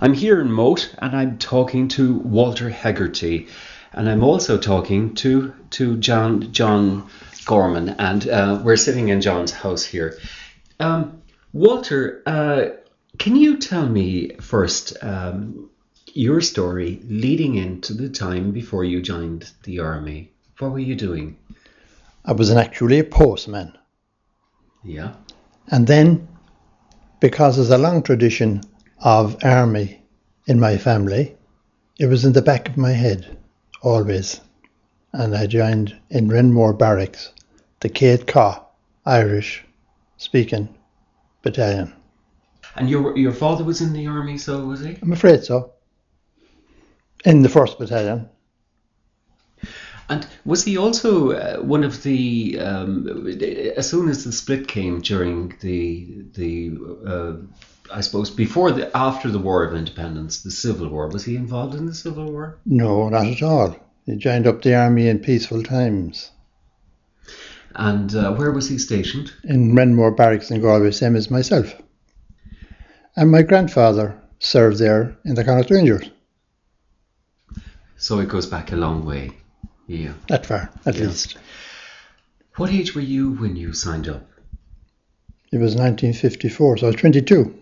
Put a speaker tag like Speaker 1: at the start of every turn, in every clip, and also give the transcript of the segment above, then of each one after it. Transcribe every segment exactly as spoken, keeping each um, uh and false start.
Speaker 1: I'm here in Moat and I'm talking to Walter Hegarty, and I'm also talking to to John John Gorman, and uh, we're sitting in John's house here. Um, Walter, uh, can you tell me first um, your story leading into the time before you joined the army? What were you doing?
Speaker 2: I was an actually a postman.
Speaker 1: Yeah.
Speaker 2: And then, because there's a long tradition of army in my family, it was in the back of my head, always. And I joined in Renmore Barracks, the Cape Caw Irish speaking battalion.
Speaker 1: And your your father was in the army, so was he?
Speaker 2: I'm afraid so. In the first battalion.
Speaker 1: And was he also uh, one of the, um, as soon as the split came during the, the uh, I suppose, before the, after the War of Independence, the Civil War, was he involved in the Civil War?
Speaker 2: No, not at all. He joined up the army in peaceful times.
Speaker 1: And uh, where was he stationed?
Speaker 2: In Renmore Barracks in Galway, same as myself. And my grandfather served there in the Connacht Rangers.
Speaker 1: So it goes back a long way. Yeah.
Speaker 2: That far, at
Speaker 1: Yeah.
Speaker 2: least.
Speaker 1: What age were you when you signed up?
Speaker 2: It was nineteen fifty-four, so I was twenty-two.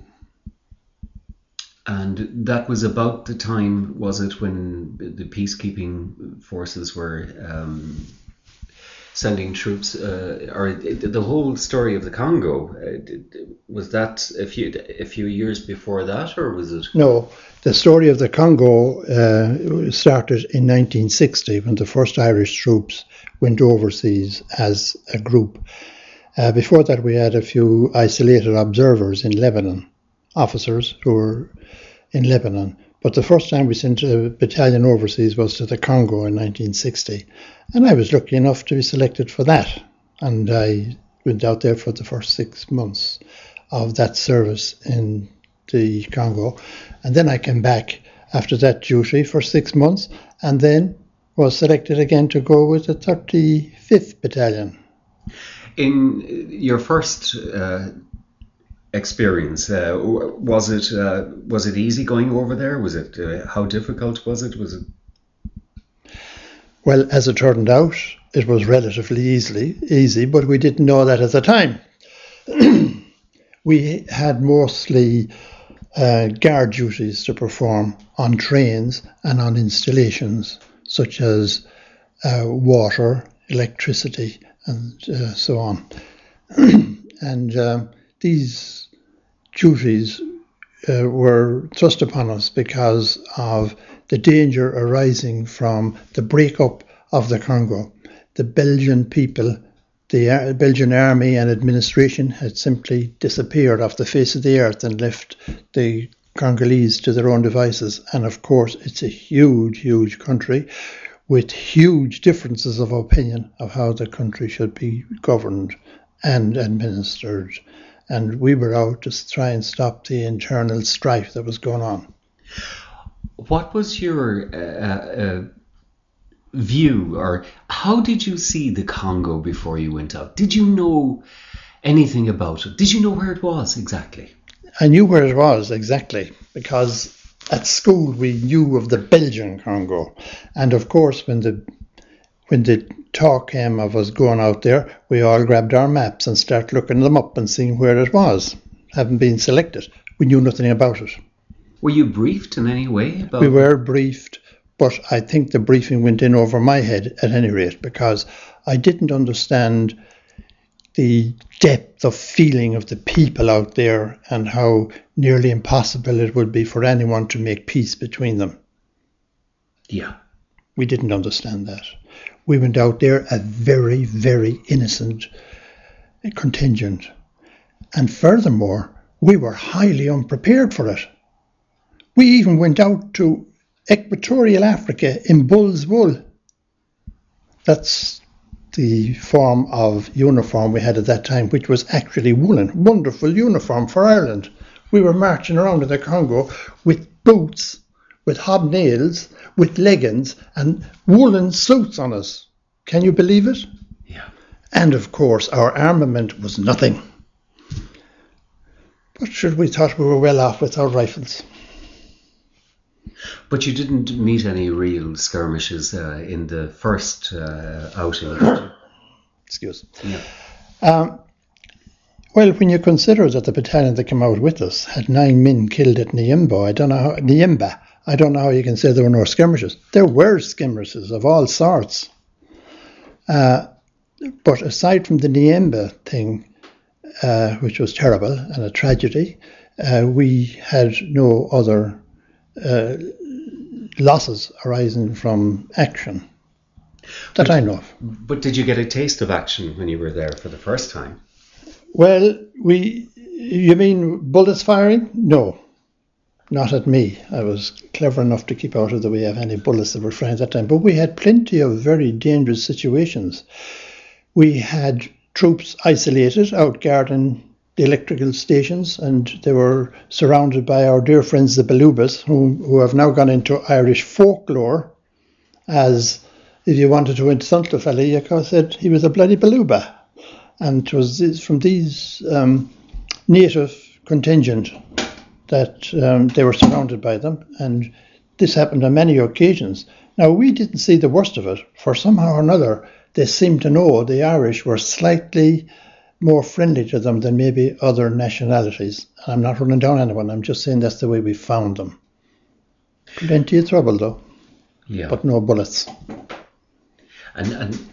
Speaker 1: And that was about the time, was it, when the peacekeeping forces were um, sending troops, uh, or the whole story of the Congo, uh, was that a few a few years before that, or was it?
Speaker 2: No, the story of the Congo uh, started in nineteen sixty when the first Irish troops went overseas as a group. Uh, before that, we had a few isolated observers in Lebanon, officers who were in Lebanon. But the first time we sent a battalion overseas was to the Congo in nineteen sixty. And I was lucky enough to be selected for that. And I went out there for the first six months of that service in the Congo. And then I came back after that duty for six months and then was selected again to go with the thirty-fifth Battalion.
Speaker 1: In your first uh, experience, uh, was it uh, was it easy going over there? Was it uh, how difficult was it? Was it?
Speaker 2: Well, as it turned out, it was relatively easily easy, but we didn't know that at the time. We had mostly uh, guard duties to perform on trains and on installations such as uh, water, electricity, and uh, so on. and uh, these duties uh, were thrust upon us because of the danger arising from the breakup of the Congo. The Belgian people, the Belgian army and administration had simply disappeared off the face of the earth and left the Congolese to their own devices. And of course, it's a huge, huge country with huge differences of opinion of how the country should be governed and administered. And we were out to try and stop the internal strife that was going on.
Speaker 1: What was your uh, uh, view, or how did you see the Congo before you went out? Did you know anything about it? Did you know where it was exactly?
Speaker 2: I knew where it was exactly because at school we knew of the Belgian Congo. And of course, when the when the talk came of us going out there, we all grabbed our maps and started looking them up and seeing where it was. Having been selected, we knew nothing about it.
Speaker 1: Were you briefed in any way about
Speaker 2: We were briefed, but I think the briefing went in over my head at any rate, because I didn't understand the depth of feeling of the people out there and how nearly impossible it would be for anyone to make peace between them.
Speaker 1: Yeah.
Speaker 2: We didn't understand that. We went out there a very, very innocent contingent. And furthermore, we were highly unprepared for it. We even went out to Equatorial Africa in bull's wool. That's the form of uniform we had at that time, which was actually woolen. Wonderful uniform for Ireland. We were marching around in the Congo with boots, with hobnails, with leggings and woolen suits on us. Can you believe it?
Speaker 1: Yeah.
Speaker 2: And of course, our armament was nothing. But sure, we thought we were well off with our rifles.
Speaker 1: But you didn't meet any real skirmishes uh, in the first uh, outing, did you?
Speaker 2: Excuse.
Speaker 1: Yeah.
Speaker 2: Um, well, when you consider that the battalion that came out with us had nine men killed at Niimba, I don't know how, Niimba, I don't know how you can say there were no skirmishes. There were skirmishes of all sorts. Uh, but aside from the Niimba thing, uh, which was terrible and a tragedy, uh, we had no other uh, losses arising from action that
Speaker 1: but,
Speaker 2: I know of.
Speaker 1: But did you get a taste of action when you were there for the first time?
Speaker 2: Well, we, you mean bullets firing? No, not at me. I was clever enough to keep out of the way of any bullets that were fired at that time. But we had plenty of very dangerous situations. We had troops isolated out guarding the electrical stations, and they were surrounded by our dear friends the Balubas, who, who have now gone into Irish folklore as, if you wanted to insult a fella, you could have said he was a bloody Baluba. And it was this, from these um, native contingent that um, they were surrounded by them, and this happened on many occasions. Now, we didn't see the worst of it, for somehow or another they seemed to know the Irish were slightly more friendly to them than maybe other nationalities. And I'm not running down anyone, I'm just saying that's the way we found them. Plenty of trouble though,
Speaker 1: yeah.
Speaker 2: But no bullets.
Speaker 1: And and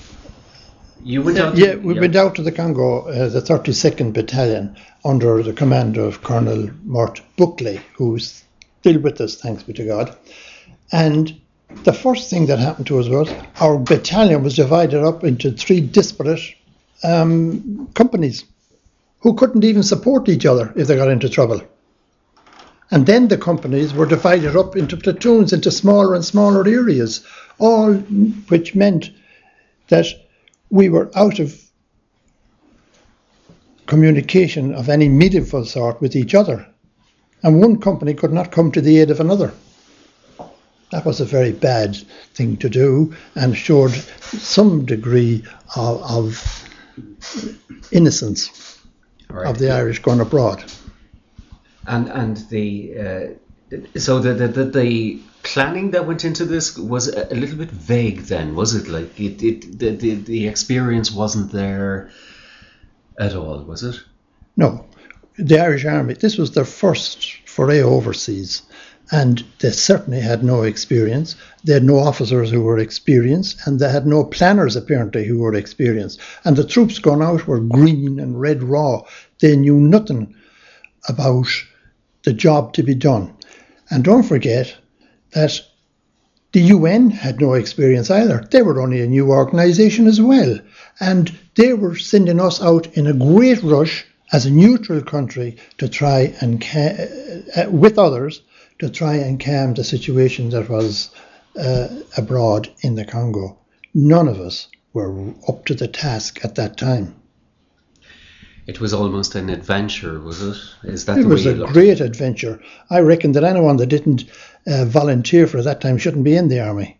Speaker 1: you went out.
Speaker 2: Yeah,
Speaker 1: to,
Speaker 2: we
Speaker 1: yeah.
Speaker 2: went out to the Congo, uh, the thirty-second Battalion, under the command of Colonel Mort Buckley, who's still with us, thanks be to God. And the first thing that happened to us was our battalion was divided up into three disparate um, companies who couldn't even support each other if they got into trouble. And then the companies were divided up into platoons, into smaller and smaller areas, all which meant that we were out of communication of any meaningful sort with each other. And one company could not come to the aid of another. That was a very bad thing to do and showed some degree of, of innocence right. of the Irish going abroad.
Speaker 1: And and the uh, so the, the the the planning that went into this was a, a little bit vague then, was it? Like it, it the, the the experience wasn't there at all, was it?
Speaker 2: No, the Irish Army. This was their first foray overseas, and they certainly had no experience. They had no officers who were experienced, and they had no planners apparently who were experienced. And the troops gone out were green and red raw. They knew nothing about the job to be done. And don't forget that the U N had no experience either. They were only a new organisation as well. And they were sending us out in a great rush as a neutral country to try and, ca- uh, with others, to try and calm the situation that was uh, abroad in the Congo. None of us were up to the task at that time.
Speaker 1: It was almost an adventure, was it? Is that
Speaker 2: it
Speaker 1: the
Speaker 2: was
Speaker 1: way
Speaker 2: a
Speaker 1: you
Speaker 2: great adventure. I reckon that anyone that didn't uh, volunteer for that time shouldn't be in the army.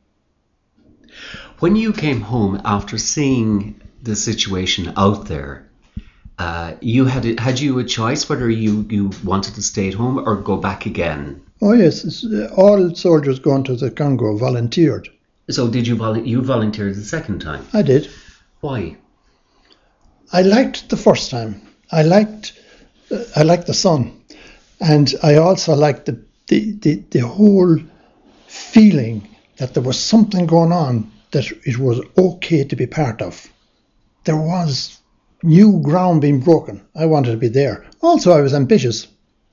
Speaker 1: When you came home after seeing the situation out there, uh, you had had you a choice whether you, you wanted to stay at home or go back again?
Speaker 2: Oh yes, all soldiers going to the Congo volunteered.
Speaker 1: So did you vol- you volunteered the second time?
Speaker 2: I did.
Speaker 1: Why?
Speaker 2: I liked the first time. I liked uh, I liked the sun, and I also liked the, the, the, the whole feeling that there was something going on that it was okay to be part of. There was new ground being broken. I wanted to be there. Also, I was ambitious.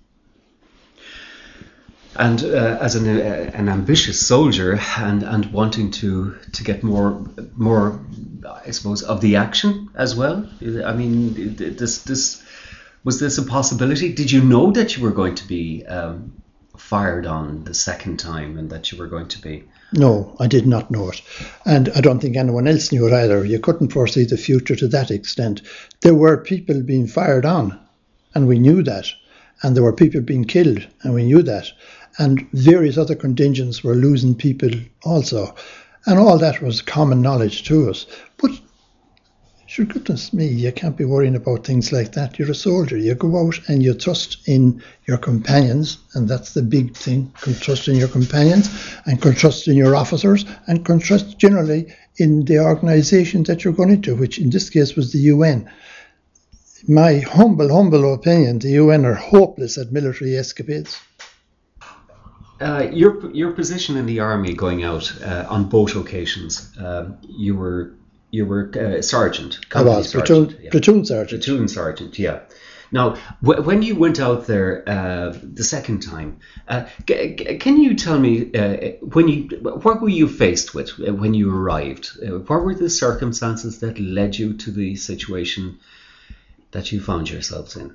Speaker 1: And uh, as an uh, an ambitious soldier and, and wanting to, to get more more I suppose of the action as well. I mean, this this was this a possibility? Did you know that you were going to be um, fired on the second time and that you were going to be?
Speaker 2: No, I did not know it, and I don't think anyone else knew it either. You couldn't foresee the future to that extent. There were people being fired on, and we knew that, and there were people being killed, and we knew that. And various other contingents were losing people also. And all that was common knowledge to us. But Sure, goodness me, you can't be worrying about things like that. You're a soldier. You go out and you trust in your companions, and that's the big thing. Trust in your companions, and trust in your officers, and trust generally in the organisation that you're going into, which in this case was the U N. My humble, humble opinion, the U N are hopeless at military escapades.
Speaker 1: Uh, your your position in the army going out uh, on both occasions, um, you were you were uh, sergeant.
Speaker 2: I was platoon
Speaker 1: sergeant, yeah.
Speaker 2: platoon sergeant.
Speaker 1: Platoon sergeant, yeah. Now, w- when you went out there uh, the second time, uh, c- c- can you tell me uh, when you what were you faced with when you arrived? Uh, what were the circumstances that led you to the situation that you found yourselves in?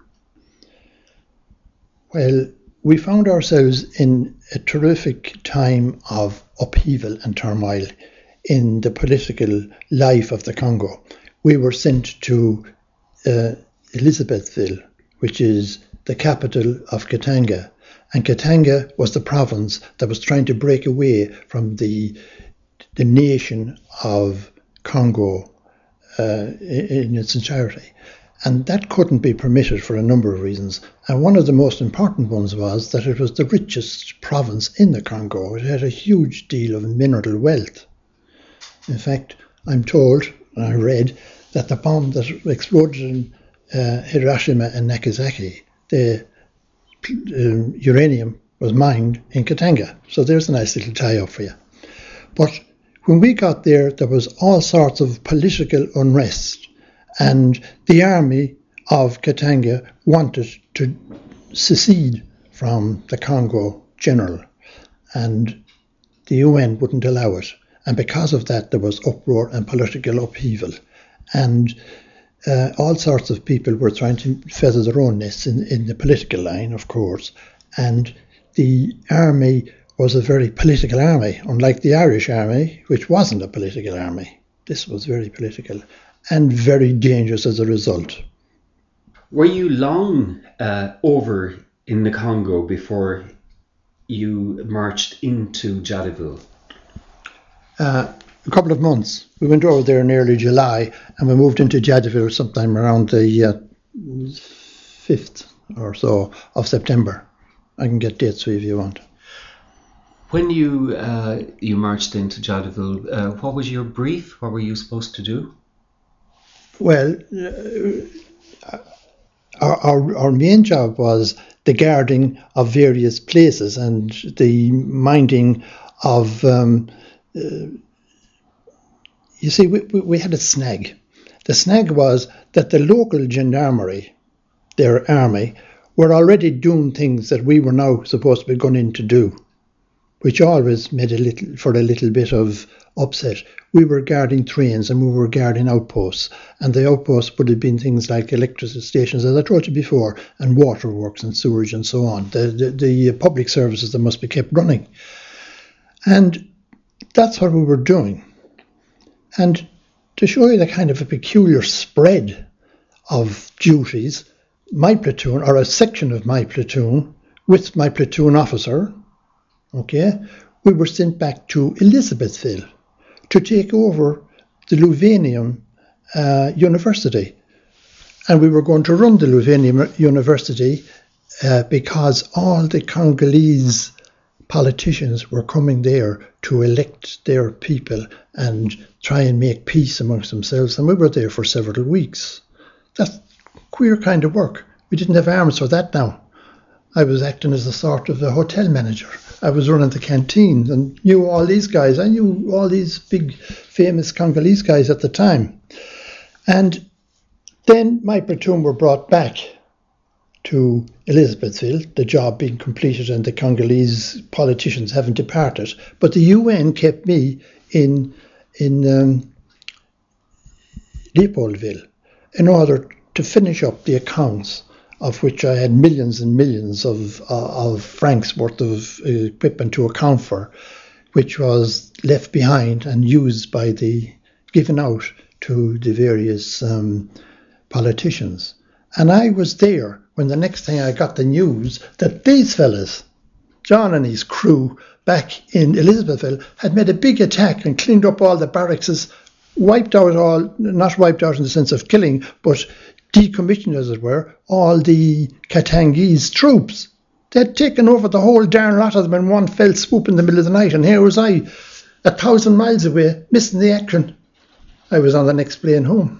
Speaker 2: Well, we found ourselves in a terrific time of upheaval and turmoil in the political life of the Congo. We were sent to uh, Elizabethville, which is the capital of Katanga. And Katanga was the province that was trying to break away from the, the nation of Congo uh, in, in its entirety. And that couldn't be permitted for a number of reasons. And one of the most important ones was that it was the richest province in the Congo. It had a huge deal of mineral wealth. In fact, I'm told, and I read, that the bomb that exploded in uh, Hiroshima and Nagasaki, the um, uranium was mined in Katanga. So there's a nice little tie-up for you. But when we got there, there was all sorts of political unrest. And the army of Katanga wanted to secede from the Congo general, and the U N wouldn't allow it. And because of that, there was uproar and political upheaval. And uh, all sorts of people were trying to feather their own nests in, in the political line, of course. And the army was a very political army, unlike the Irish army, which wasn't a political army. This was very political. And very dangerous as a result.
Speaker 1: Were you long uh, over in the Congo before you marched into Jadotville?
Speaker 2: Uh, a couple of months. We went over there in early July, and we moved into Jadotville sometime around the uh, fifth or so of September. I can get dates for you if you want.
Speaker 1: When you uh, you marched into Jadotville, uh, what was your brief? What were you supposed to do?
Speaker 2: Well, uh, our, our our main job was the guarding of various places and the minding of. Um, uh, you see, we, we we had a snag. The snag was that the local gendarmerie, their army, were already doing things that we were now supposed to be going in to do, which always made a little for a little bit of upset. We were guarding trains and we were guarding outposts, and the outposts would have been things like electricity stations, as I told you before, and waterworks and sewage and so on, the, the, the public services that must be kept running. And that's what we were doing. And to show you the kind of a peculiar spread of duties, my platoon, or a section of my platoon, with my platoon officer, okay, we were sent back to Elizabethville to take over the Louvainian uh, University. And we were going to run the Louvainian University uh, because all the Congolese politicians were coming there to elect their people and try and make peace amongst themselves. And we were there for several weeks. That's queer kind of work. We didn't have arms for that now. I was acting as a sort of a hotel manager. I was running the canteen and knew all these guys. I knew all these big, famous Congolese guys at the time. And then my platoon were brought back to Elizabethville, the job being completed and the Congolese politicians having departed. But the U N kept me in, in um, Leopoldville in order to finish up the accounts, of which I had millions and millions of uh, of francs worth of uh, equipment to account for, which was left behind and used by the, given out to the various um, politicians. And I was there when the next thing I got the news that these fellas, John and his crew back in Elizabethville, had made a big attack and cleaned up all the barracks wiped out all, not wiped out in the sense of killing, but decommissioned, as it were, all the Katangese troops. They'd taken over the whole darn lot of them in one fell swoop in the middle of the night, and here was I, a thousand miles away, missing the action. I was on the next plane home.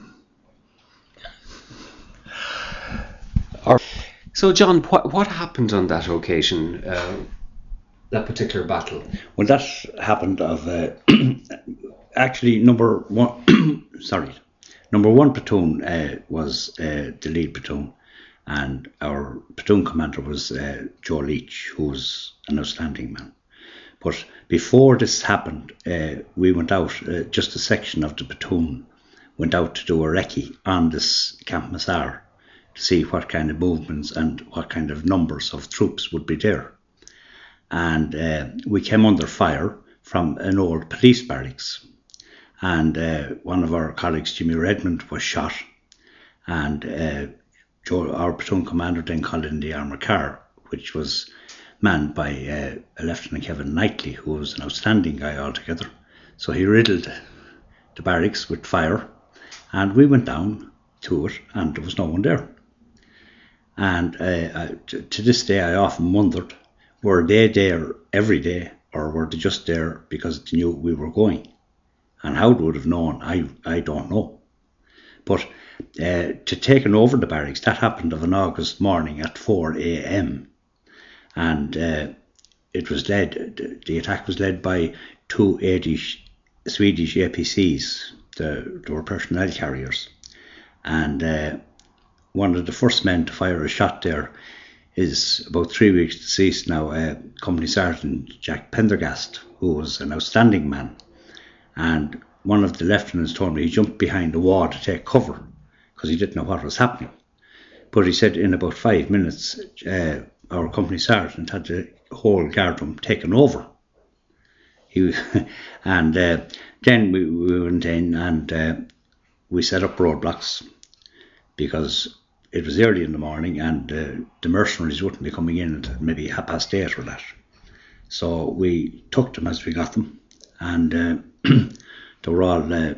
Speaker 1: So, John, what, what happened on that occasion, uh, that particular battle?
Speaker 3: Well, that happened of, uh, actually, number one, sorry, number one platoon uh, was uh, the lead platoon, and our platoon commander was uh, Joe Leach, who was an outstanding man. But before this happened, uh, we went out, uh, just a section of the platoon went out to do a recce on this Camp Massar, to see what kind of movements and what kind of numbers of troops would be there. And uh, we came under fire from an old police barracks. And uh, one of our colleagues, Jimmy Redmond, was shot. And uh, Joe, our platoon commander then called in the armoured car, which was manned by uh, Lieutenant Kevin Knightley, who was an outstanding guy altogether. So he riddled the barracks with fire, and we went down to it, and there was no one there. And uh, I, to, to this day, I often wondered, were they there every day, or were they just there because they knew we were going? And how they would have known, I, I don't know. But uh, to taking over the barracks, that happened of an August morning at four a.m. And uh, it was led, the attack was led by two eighty Swedish A P Cs, the, they were personnel carriers. And uh, one of the first men to fire a shot there is about three weeks deceased now, uh, Company Sergeant Jack Pendergast, who was an outstanding man. And one of the lieutenants told me he jumped behind the wall to take cover because he didn't know what was happening. But he said in about five minutes, uh, our company sergeant had the whole guard room taken over. He and uh, then we, we went in and uh, we set up roadblocks because it was early in the morning and uh, the mercenaries wouldn't be coming in until maybe half past eight or that. So we took them as we got them, and uh, they were all uh,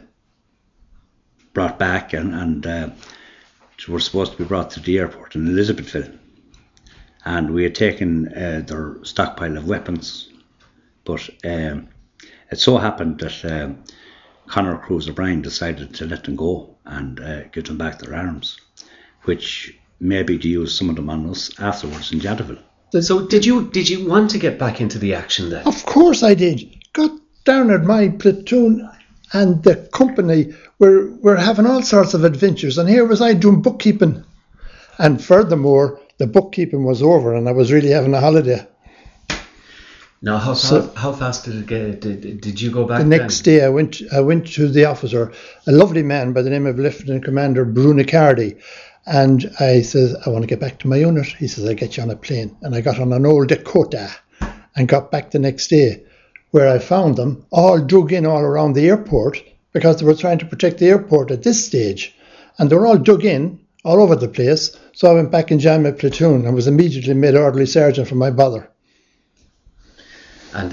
Speaker 3: brought back and, and uh, were supposed to be brought to the airport in Elizabethville. And we had taken uh, their stockpile of weapons, but um, it so happened that uh, Conor Cruz O'Brien decided to let them go and uh, give them back their arms, which maybe to use some of them on us afterwards in Jadaville.
Speaker 1: So did you did you want to get back into the action then?
Speaker 2: Of course I did. Got down at my platoon and the company were, were having all sorts of adventures, and here was I doing bookkeeping. And furthermore, the bookkeeping was over and I was really having a holiday.
Speaker 1: Now, how,
Speaker 2: So-
Speaker 1: fa- how fast did it get? Did, did you go back
Speaker 2: The next
Speaker 1: then?
Speaker 2: day I went I went to the officer, a lovely man by the name of Lieutenant Commander Bruno Cardi, and I said, I want to get back to my unit. He says, I'll get you on a plane. And I got on an old Dakota and got back the next day, where I found them all dug in all around the airport because they were trying to protect the airport at this stage. And they were all dug in all over the place. So I went back and joined my platoon and was immediately made orderly sergeant for my bother.
Speaker 1: And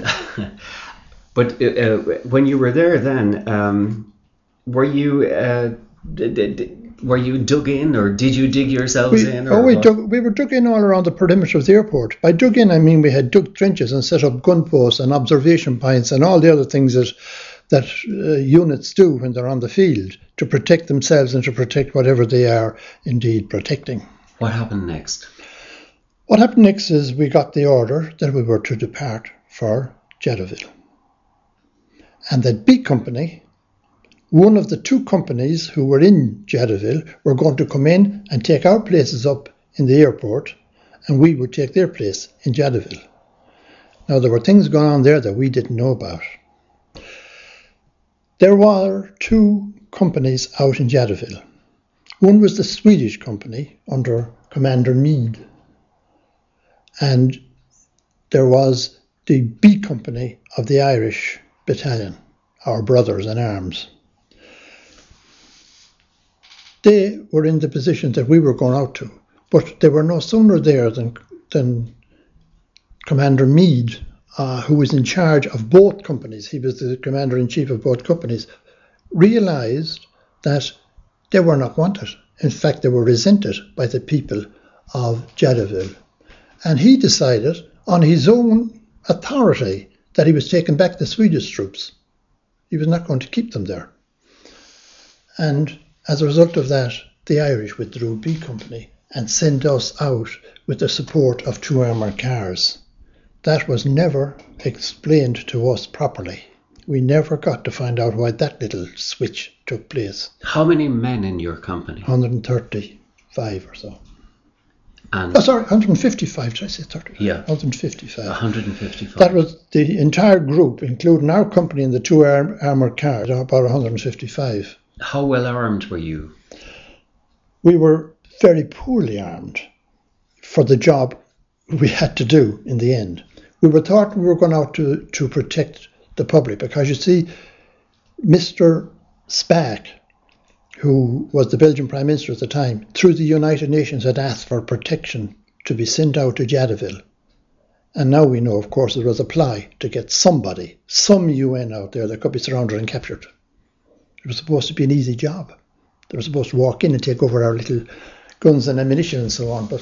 Speaker 1: but uh, uh, when you were there, then um, were you uh, did, did, were you dug in, or did you dig yourselves
Speaker 2: We,
Speaker 1: in?
Speaker 2: oh,
Speaker 1: Or
Speaker 2: we,
Speaker 1: what?
Speaker 2: dug, we were dug in all around the perimeter of the airport. By dug in, I mean we had dug trenches and set up gun posts and observation points and all the other things that that uh, units do when they're on the field to protect themselves and to protect whatever they are indeed protecting.
Speaker 1: What happened next?
Speaker 2: What happened next is we got the order that we were to depart for Jadaville. And that B Company, one of the two companies who were in Jadaville, were going to come in and take our places up in the airport, and we would take their place in Jadaville. Now, there were things going on there that we didn't know about. There were two companies out in Jadaville. One was the Swedish company under Commander Meade, and there was the B Company of the Irish Battalion, our brothers in arms. They were in the position that we were going out to, but they were no sooner there than, than Commander Meade, uh, who was in charge of both companies, he was the commander-in-chief of both companies, realised that they were not wanted. In fact, they were resented by the people of Jadotville. And he decided on his own authority that he was taking back the Swedish troops. He was not going to keep them there. And as a result of that, the Irish withdrew B Company and sent us out with the support of two armoured cars. That was never explained to us properly. We never got to find out why that little switch took place.
Speaker 1: How many men in your company?
Speaker 2: one hundred thirty-five or so.
Speaker 1: And
Speaker 2: Oh, sorry, one hundred fifty-five, did I say thirty?
Speaker 1: Yeah.
Speaker 2: one hundred fifty-five.
Speaker 1: one hundred fifty-five.
Speaker 2: That was the entire group, including our company and the two arm, armoured cars, about one hundred fifty-five.
Speaker 1: How well armed were you?
Speaker 2: We were very poorly armed for the job we had to do in the end. We were thought we were going out to, to protect the public because, you see, Mister Spaak, who was the Belgian Prime Minister at the time, through the United Nations had asked for protection to be sent out to Jadotville. And now we know, of course, there was a ply to get somebody, some U N out there that could be surrounded and captured. It was supposed to be an easy job. They were supposed to walk in and take over our little guns and ammunition and so on, but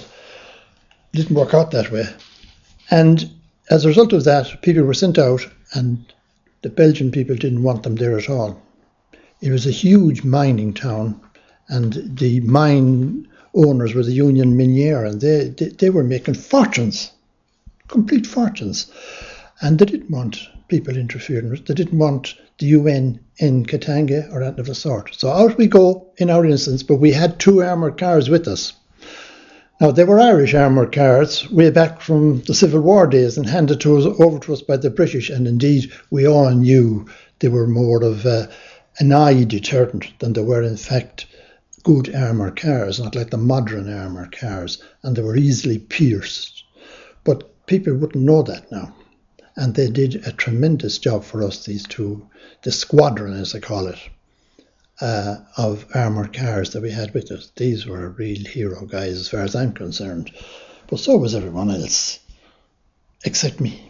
Speaker 2: it didn't work out that way. And as a result of that, people were sent out, and the Belgian people didn't want them there at all. It was a huge mining town, and the mine owners were the Union Miniere, and they, they, they were making fortunes, complete fortunes. And they didn't want people interfering with it. They didn't want the U N in Katanga or anything of the sort. So out we go in our instance, but we had two armoured cars with us. Now, they were Irish armoured cars way back from the Civil War days and handed to us, over to us by the British, and indeed we all knew they were more of uh, an eye deterrent than they were in fact good armoured cars, not like the modern armoured cars, and they were easily pierced. But people wouldn't know that now. And they did a tremendous job for us, these two, the squadron as they call it, uh, of armoured cars that we had with us. These were real hero guys as far as I'm concerned. But so was everyone else, except me.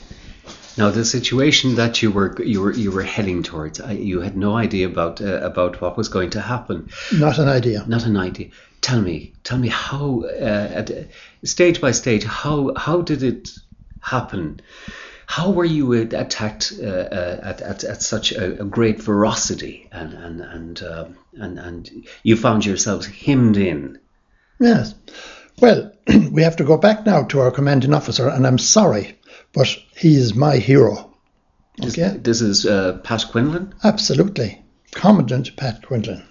Speaker 1: Now, the situation that you were you were you were heading towards, I, you had no idea about uh, about what was going to happen.
Speaker 2: Not an idea.
Speaker 1: Not an idea. Tell me, tell me how, uh, at, stage by stage, how how did it happen? How were you attacked uh, uh, at, at at such a, a great ferocity, and and and um, and and you found yourselves hemmed in?
Speaker 2: Yes. Well, we have to go back now to our commanding officer, and I'm sorry, but he is my hero. Okay.
Speaker 1: This, this is uh, Pat Quinlan?
Speaker 2: Absolutely. Commandant Pat Quinlan.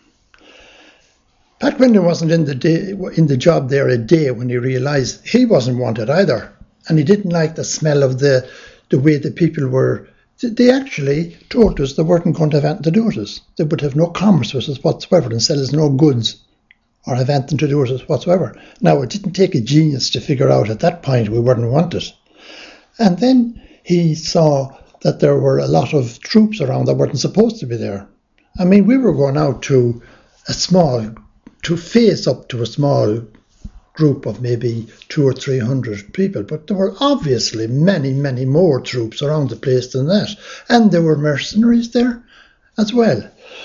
Speaker 2: Pat Quinlan wasn't in the day, in the job there a day when he realised he wasn't wanted either. And he didn't like the smell of the, the way the people were. They actually told us they weren't going to have anything to do with us. They would have no commerce with us whatsoever and sell us no goods or have anything to do with us whatsoever. Now, it didn't take a genius to figure out at that point we weren't wanted. And then he saw that there were a lot of troops around that weren't supposed to be there. I mean, we were going out to a small, to face up to a small group of maybe two or three hundred people, but there were obviously many, many more troops around the place than that. And there were mercenaries there as well.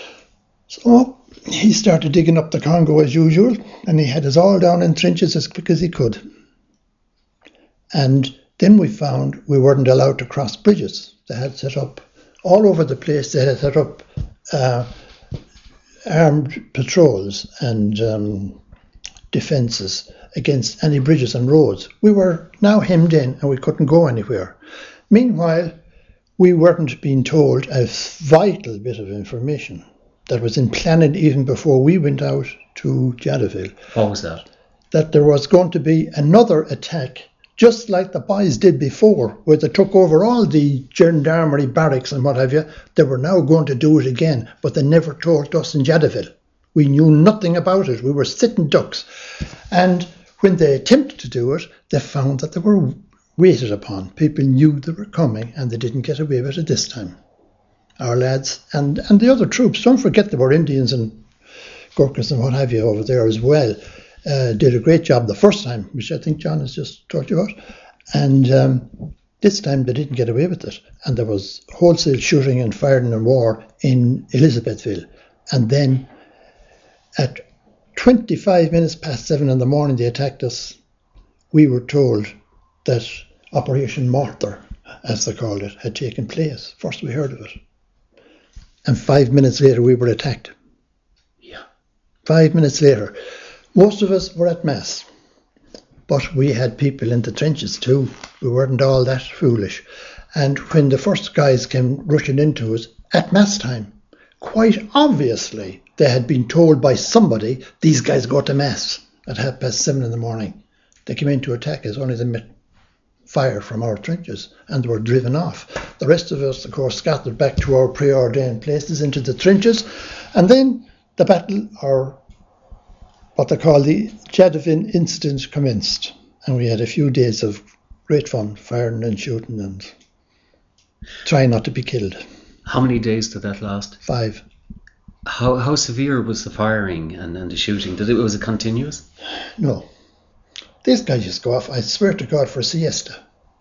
Speaker 2: So he started digging up the Congo as usual, and he had us all down in trenches as quick as he could. And then we found we weren't allowed to cross bridges. They had set up, all over the place, they had set up uh, armed patrols and um, defences against any bridges and roads. We were now hemmed in and we couldn't go anywhere. Meanwhile, we weren't being told a vital bit of information that was in planning even before we went out to Jadotville.
Speaker 1: What was that?
Speaker 2: That there was going to be another attack, just like the boys did before, where they took over all the gendarmerie barracks and what have you. They were now going to do it again, but they never told us in Jadotville. We knew nothing about it. We were sitting ducks. And when they attempted to do it, they found that they were waited upon. People knew they were coming, and they didn't get away with it this time. Our lads and, and the other troops, don't forget there were Indians and Gurkhas and what have you over there as well, uh, did a great job the first time, which I think John has just talked about. And um, This time they didn't get away with it, and there was wholesale shooting and firing and war in Elizabethville. And then at twenty-five minutes past seven in the morning they attacked us. We were told that Operation Mortar, as they called it, had taken place. First we heard of it. And five minutes later we were attacked.
Speaker 1: Yeah.
Speaker 2: Five minutes later. Most of us were at Mass. But we had people in the trenches too. We weren't all that foolish. And when the first guys came rushing into us at Mass time, quite obviously they had been told by somebody, these guys go to Mass at half past seven in the morning. They came in to attack us, only they met fire from our trenches and were driven off. The rest of us, of course, scattered back to our preordained places into the trenches. And then the battle, or what they call the Jadavin incident, commenced. And we had a few days of great fun, firing and shooting and trying not to be killed.
Speaker 1: How many days did that last?
Speaker 2: Five.
Speaker 1: How how severe was the firing and, and the shooting? Did it was it continuous?
Speaker 2: No. These guys used to go off, I swear to God, for a siesta.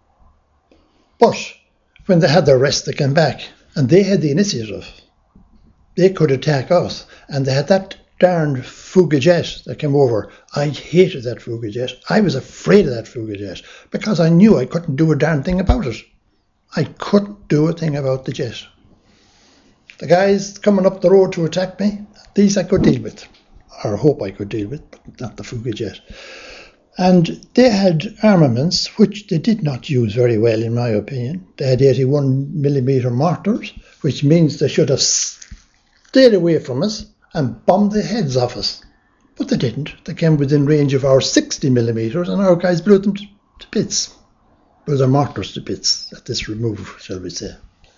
Speaker 2: But when they had their rest, they came back, and they had the initiative. They could attack us, and they had that darned Fugajet that came over. I hated that Fugajet. I was afraid of that Fugajet because I knew I couldn't do a darn thing about it. I couldn't do a thing about the jet. The guys coming up the road to attack me, these I could deal with, or hope I could deal with, but not the Fugajet. And they had armaments which they did not use very well, in my opinion. They had eighty-one millimeter mortars, which means they should have stayed away from us and bombed the heads off us. But they didn't. They came within range of our sixty millimeters, and our guys blew them to, to bits. Blew their mortars to bits at this remove, shall we say.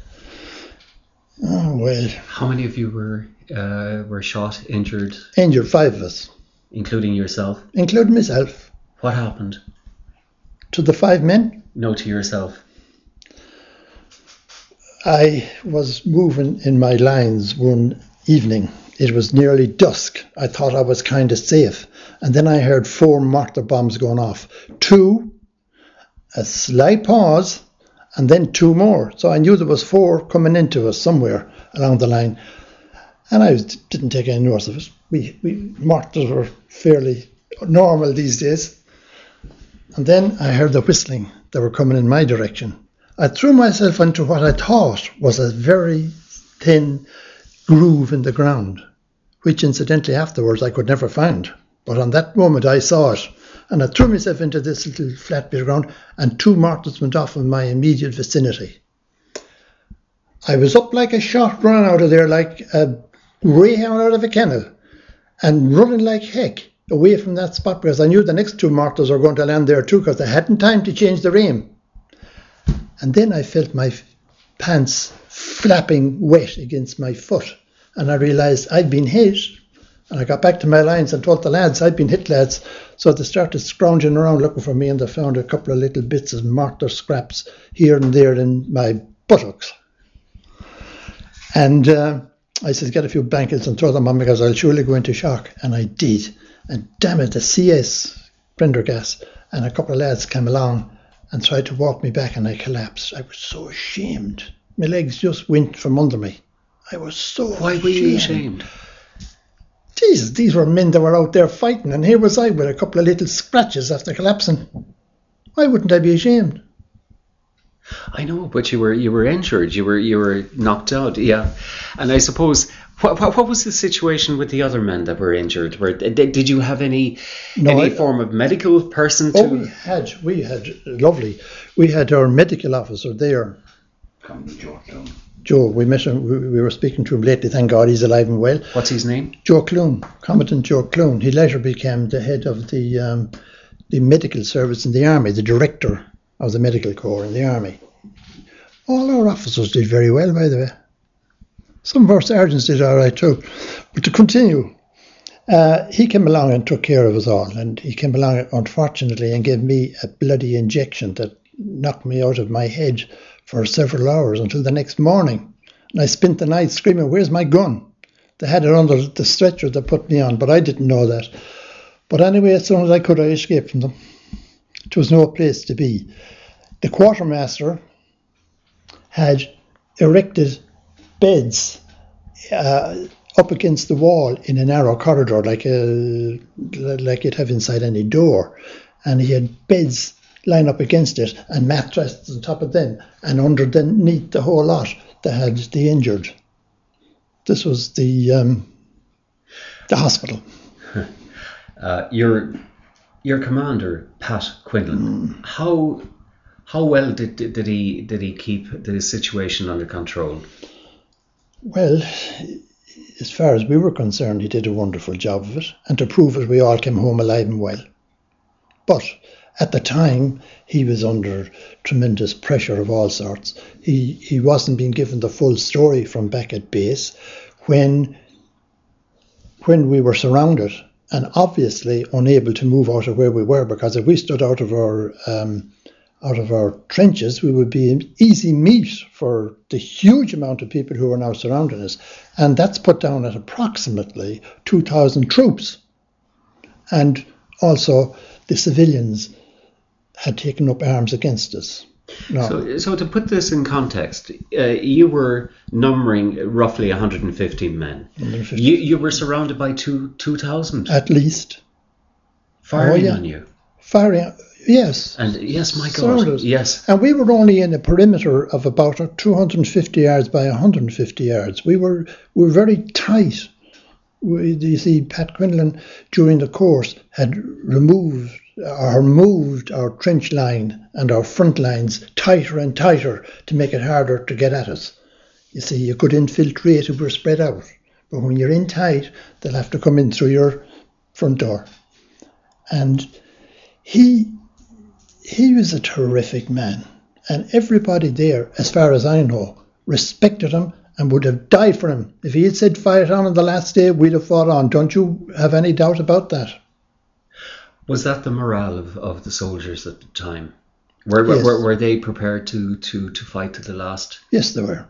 Speaker 2: Oh, well.
Speaker 1: How many of you were uh, were shot, injured?
Speaker 2: Injured, five of us.
Speaker 1: Including yourself?
Speaker 2: Including myself.
Speaker 1: What happened?
Speaker 2: To the five men?
Speaker 1: No, to yourself.
Speaker 2: I was moving in my lines one evening. It was nearly dusk. I thought I was kind of safe. And then I heard four mortar bombs going off. Two, a slight pause, and then two more. So I knew there was four coming into us somewhere along the line. And I was, didn't take any notice of it. We, we mortars were fairly normal these days. And then I heard the whistling. They were coming in my direction. I threw myself into what I thought was a very thin groove in the ground, which incidentally afterwards I could never find. But on that moment I saw it, and I threw myself into this little flat bit of ground, and two mortars went off in my immediate vicinity. I was up like a shot, running out of there like a greyhound out of a kennel, and running like heck away from that spot, because I knew the next two mortars were going to land there too, because they hadn't time to change the aim. And then I felt my pants flapping wet against my foot, and I realised I'd been hit. And I got back to my lines and told the lads I'd been hit, lads. So they started scrounging around looking for me, and they found a couple of little bits of mortar scraps here and there in my buttocks. And uh, I said, get a few blankets and throw them on, because I'll surely go into shock. And I did. And damn it, the C S, Prendergast, and a couple of lads came along and tried to walk me back, and I collapsed. I was so ashamed. My legs just went from under me. I was so
Speaker 1: Why
Speaker 2: ashamed.
Speaker 1: were you ashamed?
Speaker 2: Jesus, these were men that were out there fighting, and here was I with a couple of little scratches after collapsing. Why wouldn't I be ashamed?
Speaker 1: I know, but you were you were injured. You were you were knocked out. Yeah, and I suppose what what, what was the situation with the other men that were injured? Were did, did you have any
Speaker 2: No,
Speaker 1: any
Speaker 2: I-
Speaker 1: form of medical person to?
Speaker 2: Oh, we had, we had, lovely. We had our medical officer there,
Speaker 3: Come to Joe Clune.
Speaker 2: Joe. We met him, we, we were speaking to him lately, thank God he's alive and well.
Speaker 1: What's his name?
Speaker 2: Joe Clune, Commandant Joe Clune. He later became the head of the um, the medical service in the army, the director of the medical corps in the army. All our officers did very well, by the way. Some of our sergeants did all right too. But to continue, uh, he came along and took care of us all. And he came along, unfortunately, and gave me a bloody injection that knocked me out of my head for several hours until the next morning. And I spent the night screaming, where's my gun? They had it under the stretcher they put me on, but I didn't know that. But anyway, as soon as I could, I escaped from them. It was no place to be. the quartermaster had erected beds uh, up against the wall in a narrow corridor, like a like you'd have inside any door, and he had beds lined up against it and mattresses on top of them, and underneath the whole lot they had the injured. This was the um, the hospital.
Speaker 1: Uh, your your commander, Pat Quinlan, mm. how how well did did he did he keep the situation under control?
Speaker 2: Well, as far as we were concerned, he did a wonderful job of it, and to prove it, we all came home alive and well. But at the time, he was under tremendous pressure of all sorts. He he wasn't being given the full story from back at base when when we were surrounded and obviously unable to move out of where we were, because if we stood out of our um, out of our trenches, we would be easy meat for the huge amount of people who are now surrounding us. And that's put down at approximately two thousand troops. And also the civilians had taken up arms against us. No.
Speaker 1: So, so to put this in context, uh, you were numbering roughly one hundred fifty men.
Speaker 2: one hundred fifty.
Speaker 1: You you were surrounded by two two thousand.
Speaker 2: At least.
Speaker 1: Firing
Speaker 2: oh, yeah.
Speaker 1: on you.
Speaker 2: Firing, yes.
Speaker 1: And yes, my God,
Speaker 2: Surrounded.
Speaker 1: yes.
Speaker 2: And we were only in a perimeter of about two hundred fifty yards by one hundred fifty yards. We were we were very tight. We, you see, Pat Quinlan during the course had removed or moved our trench line and our front lines tighter and tighter to make it harder to get at us. You see, you could infiltrate if we're spread out, but when you're in tight, they'll have to come in through your front door. And he he was a terrific man, and everybody there, as far as I know, respected him and would have died for him. If he had said fight on on the last day, we'd have fought on. Don't you have any doubt about that?
Speaker 1: Was that the morale of, of the soldiers at the time? Were,
Speaker 2: Yes.
Speaker 1: were were they prepared to, to, to fight to the last?
Speaker 2: Yes, they were.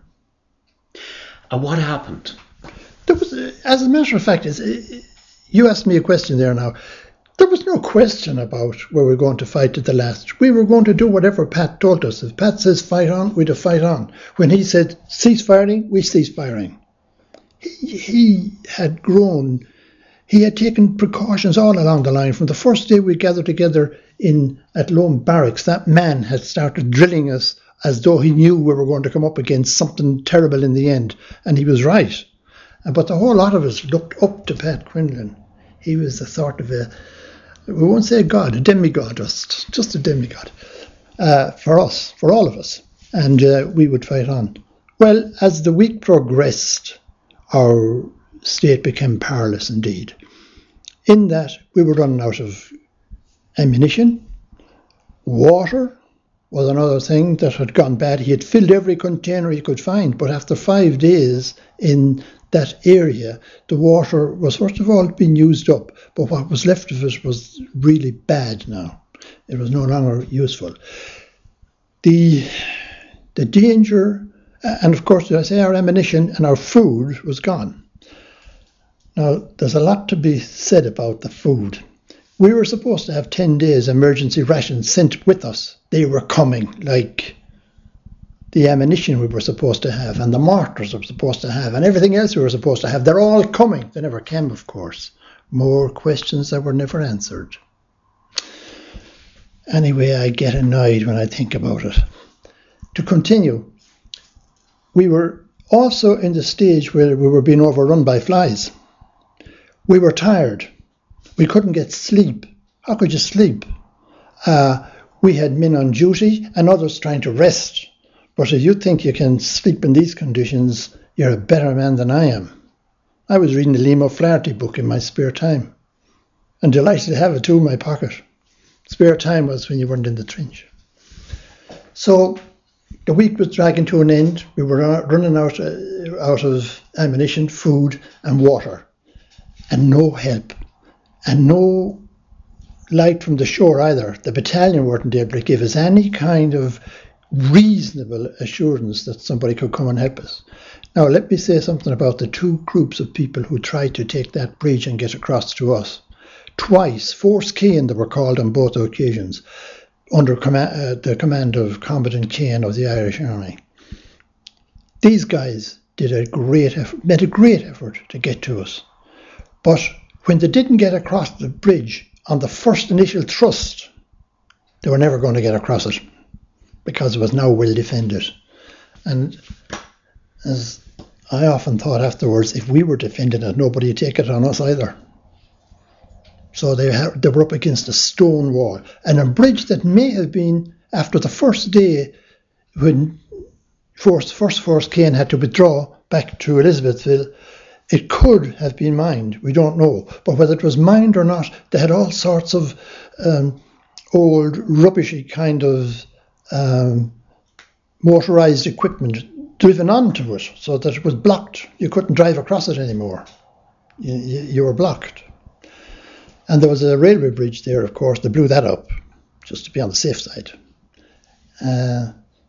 Speaker 1: And what happened?
Speaker 2: There was, as a matter of fact, is you asked me a question there now. There was no question about where we were going to fight to the last. We were going to do whatever Pat told us. If Pat says fight on, we'd have fight on. When he said cease firing, we cease firing. He, he had grown. He had taken precautions all along the line. From the first day we gathered together in at Lone Barracks, that man had started drilling us as though he knew we were going to come up against something terrible in the end. And he was right. But the whole lot of us looked up to Pat Quinlan. He was the sort of a, we won't say a god, a demigod, just, just a demigod uh, for us, for all of us. And uh, we would fight on. Well, as the week progressed, our state became perilous indeed. In that we were running out of ammunition. Water was another thing that had gone bad. He had filled every container he could find, but after five days in that area, the water was first of all being used up, but what was left of it was really bad now. It was no longer useful. The the danger, and of course, as I say, our ammunition and our food was gone. Now, there's a lot to be said about the food. We were supposed to have ten days emergency rations sent with us. They were coming, like the ammunition we were supposed to have, and the mortars we were supposed to have, and everything else we were supposed to have. They're all coming. They never came, of course. More questions that were never answered. Anyway, I get annoyed when I think about it. To continue, we were also in the stage where we were being overrun by flies. We were tired. We couldn't get sleep. How could you sleep? Uh, we had men on duty and others trying to rest. But if you think you can sleep in these conditions, you're a better man than I am. I was reading the Liam O'Flaherty book in my spare time, and delighted to have it too in my pocket. Spare time was when you weren't in the trench. So the week was dragging to an end. We were running out, uh, out of ammunition, food and water, and no help, and no light from the shore either. The battalion weren't able to give us any kind of reasonable assurance that somebody could come and help us. Now, let me say something about the two groups of people who tried to take that bridge and get across to us. Twice, Force Kane, they were called on both occasions. under command, uh, the command of Commandant Kane of the Irish Army. These guys did a great effort, made a great effort to get to us. But when they didn't get across the bridge on the first initial thrust, they were never going to get across it because it was now well defended. And as I often thought afterwards, if we were defending it, nobody would take it on us either. So they, had, they were up against a stone wall. And a bridge that may have been, after the first day, when Force, First Force Kane had to withdraw back to Elizabethville, it could have been mined. We don't know. But whether it was mined or not, they had all sorts of um, old, rubbishy kind of um, motorised equipment driven onto it so that it was blocked. You couldn't drive across it anymore. You, you, you were blocked. And there was a railway bridge there, of course. They blew that up just to be on the safe side. Uh,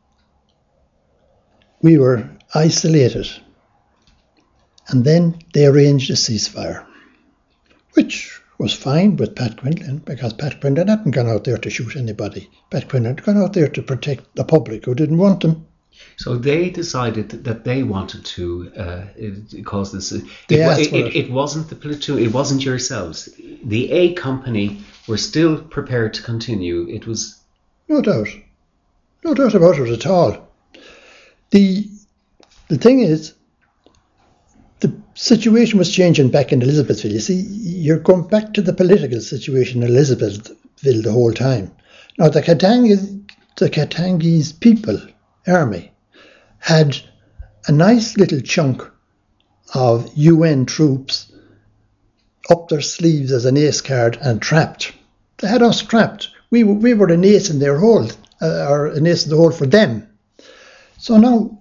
Speaker 2: we were isolated. And then they arranged a ceasefire, which was fine with Pat Quinlan, because Pat Quinlan hadn't gone out there to shoot anybody. Pat Quinlan had gone out there to protect the public who didn't want him.
Speaker 1: So they decided that they wanted to uh, cause this. It,
Speaker 2: They
Speaker 1: it,
Speaker 2: asked for
Speaker 1: it,
Speaker 2: it.
Speaker 1: it wasn't the platoon. It wasn't yourselves. The A Company were still prepared to continue. It was
Speaker 2: No doubt. No doubt about it at all. The, the thing is, the situation was changing back in Elizabethville. You see, you're going back to the political situation in Elizabethville the whole time. Now, the Katangis, the Katangese people, army, had a nice little chunk of U N troops up their sleeves as an ace card and trapped. They had us trapped. We, we were an ace in their hold, uh, or an ace in the hole for them. So now,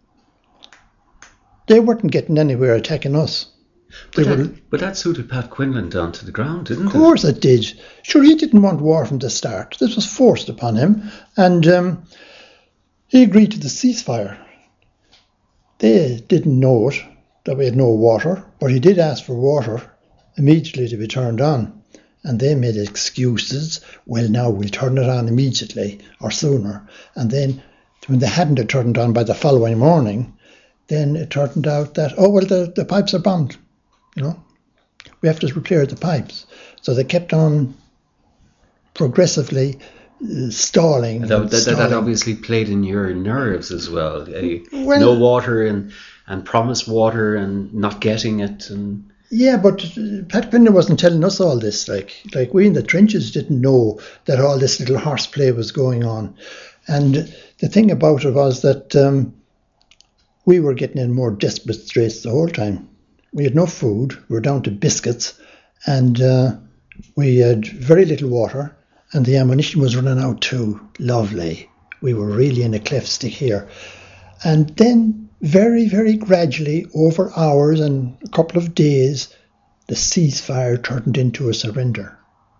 Speaker 2: they weren't getting anywhere attacking us. They
Speaker 1: But
Speaker 2: were,
Speaker 1: that, but that suited Pat Quinlan down to the ground, didn't
Speaker 2: of course it did. Sure, he didn't want war from the start. This was forced upon him, and um, he agreed to the ceasefire. They didn't know it, that we had no water, but he did ask for water immediately to be turned on. And they made excuses. Well, now we'll turn it on immediately or sooner. And then when they hadn't it turned on by the following morning, then it turned out that, oh, well, the, the pipes are bombed, you know. We have to repair the pipes. So they kept on progressively uh, stalling.
Speaker 1: it? That,
Speaker 2: and
Speaker 1: that, that, that
Speaker 2: stalling.
Speaker 1: obviously played in your nerves as well. Eh?
Speaker 2: Well-
Speaker 1: no water and, and promised water and not getting it. And
Speaker 2: Yeah, but uh, Pat Quinlan wasn't telling us all this. Like, like we in the trenches didn't know that all this little horseplay was going on. And the thing about it was that um, we were getting in more desperate straits the whole time. We had no food. We were down to biscuits, and uh, we had very little water, and the ammunition was running out too. Lovely. We were really in a cleft stick here. And then very, very gradually, over hours and a couple of days, the ceasefire turned into a surrender,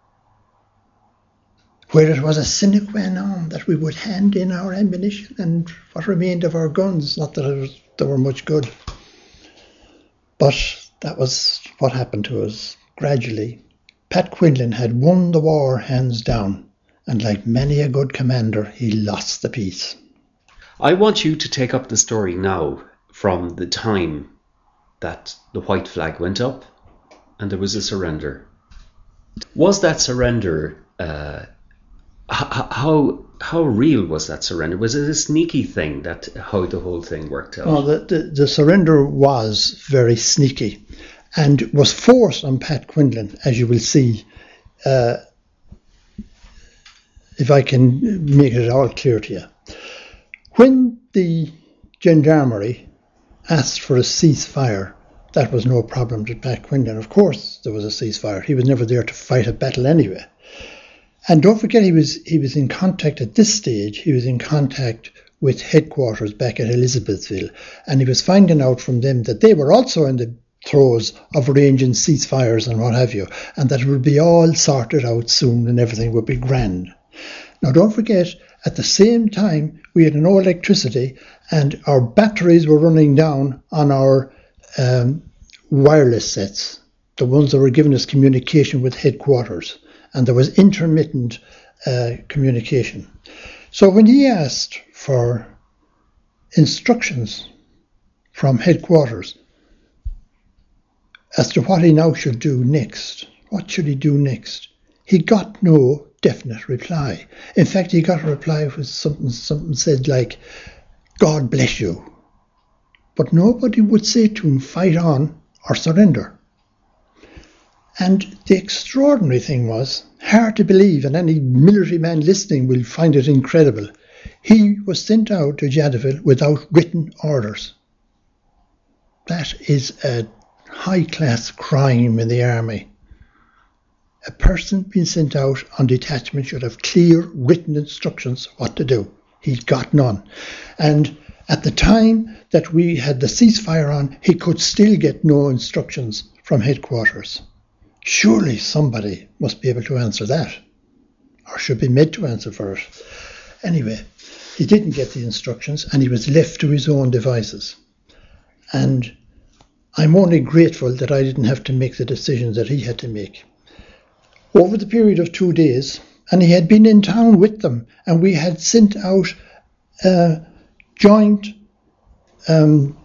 Speaker 2: where it was a sine qua non that we would hand in our ammunition and what remained of our guns. Not that it was, they were much good, but that was what happened to us gradually. Pat Quinlan had won the war hands down, and like many a good commander, he lost the peace.
Speaker 1: I want you to take up the story now from the time that the white flag went up and there was a surrender. Was that surrender, uh, h- how how real was that surrender? Was it a sneaky thing, that how the whole thing worked out?
Speaker 2: Well, the, the, the surrender was very sneaky and was forced on Pat Quinlan, as you will see, uh, if I can make it all clear to you. When the gendarmerie asked for a ceasefire, that was no problem to Pat Quinlan. Of course there was a ceasefire. He was never there to fight a battle anyway. And don't forget, he was he was in contact at this stage, he was in contact with headquarters back at Elizabethville, and he was finding out from them that they were also in the throes of arranging ceasefires and what have you, and that it would be all sorted out soon and everything would be grand. Now don't forget, at the same time we had no electricity and our batteries were running down on our um, wireless sets, the ones that were giving us communication with headquarters. And there was intermittent uh, communication. So when he asked for instructions from headquarters as to what he now should do next, what should he do next, he got no definite reply. In fact, he got a reply with something, something said like, God bless you. But nobody would say to him, fight on or surrender. And the extraordinary thing was, hard to believe, and any military man listening will find it incredible, he was sent out to Jadotville without written orders. That is a high-class crime in the army. A person being sent out on detachment should have clear written instructions what to do. He got none. And at the time that we had the ceasefire on, he could still get no instructions from headquarters. Surely somebody must be able to answer that, or should be made to answer for it. Anyway, he didn't get the instructions and he was left to his own devices. And I'm only grateful that I didn't have to make the decisions that he had to make. Over the period of two days, and he had been in town with them, and we had sent out uh, joint um,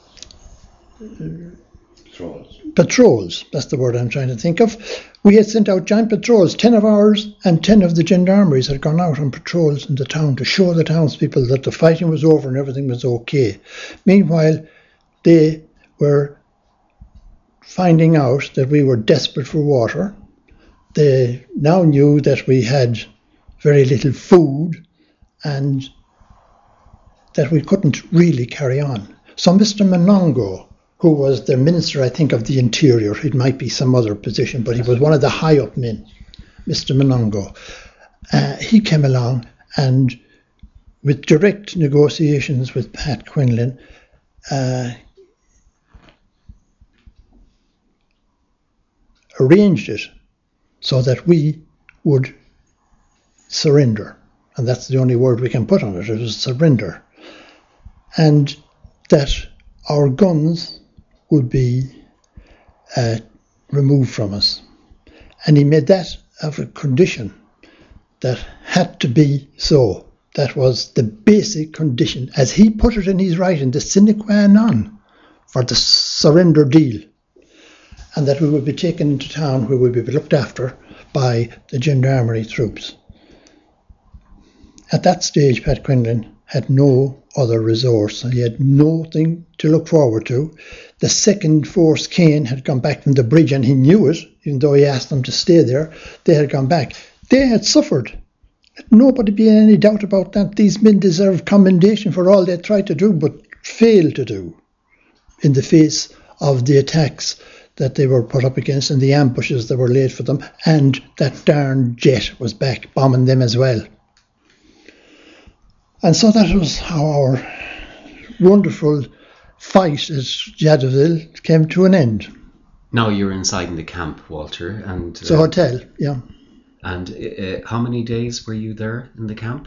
Speaker 3: Patrols.
Speaker 2: patrols, that's the word I'm trying to think of. We had sent out joint patrols. Ten of ours and ten of the gendarmeries had gone out on patrols in the town to show the townspeople that the fighting was over and everything was okay. Meanwhile, they were finding out that we were desperate for water. They now knew that we had very little food and that we couldn't really carry on. So Mister Monongo, who was the Minister, I think, of the Interior, it might be some other position, but he was one of the high-up men, Mister Monongo, uh, he came along and with direct negotiations with Pat Quinlan, uh, arranged it so that we would surrender. And that's the only word we can put on it, it was surrender. And that our guns would be uh, removed from us. And he made that of a condition that had to be so. That was the basic condition, as he put it in his writing, the sine qua non for the surrender deal. And that we would be taken into town where we would be looked after by the gendarmerie troops. At that stage, Pat Quinlan had no other resource. He had nothing to look forward to. The second force, Kane, had gone back from the bridge, and he knew it, even though he asked them to stay there. They had gone back. They had suffered. Let nobody be in any doubt about that. These men deserve commendation for all they tried to do, but failed to do in the face of the attacks that they were put up against and the ambushes that were laid for them, and that darn jet was back bombing them as well. And so that was how our wonderful fight at Jadotville came to an end.
Speaker 1: Now you're inside in the camp, Walter, and
Speaker 2: It's a
Speaker 1: uh,
Speaker 2: hotel, yeah.
Speaker 1: And uh, how many days were you there in the camp?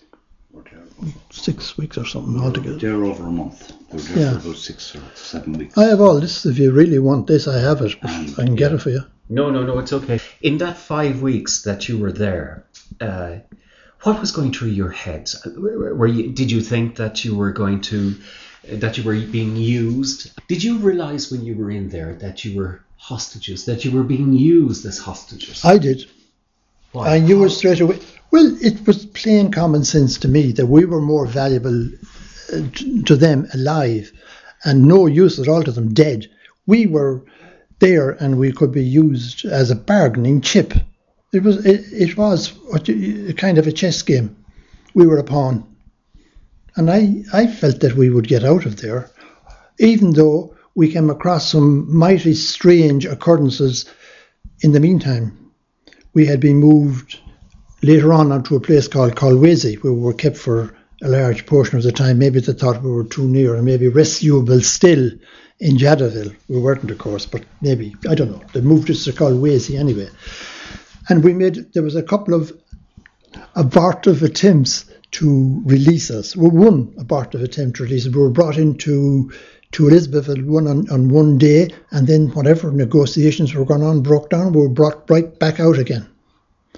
Speaker 2: Six weeks or something altogether.
Speaker 3: They were over a month. They were there
Speaker 2: Yeah.
Speaker 3: for about six or seven weeks.
Speaker 2: I have all this. If you really want this, I have it. I can get it for you.
Speaker 1: No, no, no, it's okay. In that five weeks that you were there, uh, what was going through your head? Were you, did you think that you were going to, that you were being used? Did you realize when you were in there that you were hostages, that you were being used as hostages?
Speaker 2: I did.
Speaker 1: Why?
Speaker 2: I knew it straight away. Well, it was plain common sense to me that we were more valuable uh, t- to them alive and no use at all to them dead. We were there and we could be used as a bargaining chip. It was it, it was what you, a kind of a chess game. We were a pawn. And I, I felt that we would get out of there, even though we came across some mighty strange occurrences in the meantime. We had been moved later on onto a place called Colwezi, where we were kept for a large portion of the time. Maybe they thought we were too near and maybe rescuable still in Jadotville. We weren't, of course, but maybe, I don't know. They moved us to Colwezi anyway. And we made, there was a couple of abortive attempts to release us. Well, one abortive attempt to release us. We were brought into to Elizabethville one on, on one day, and then whatever negotiations were going on broke down. We were brought right back out again.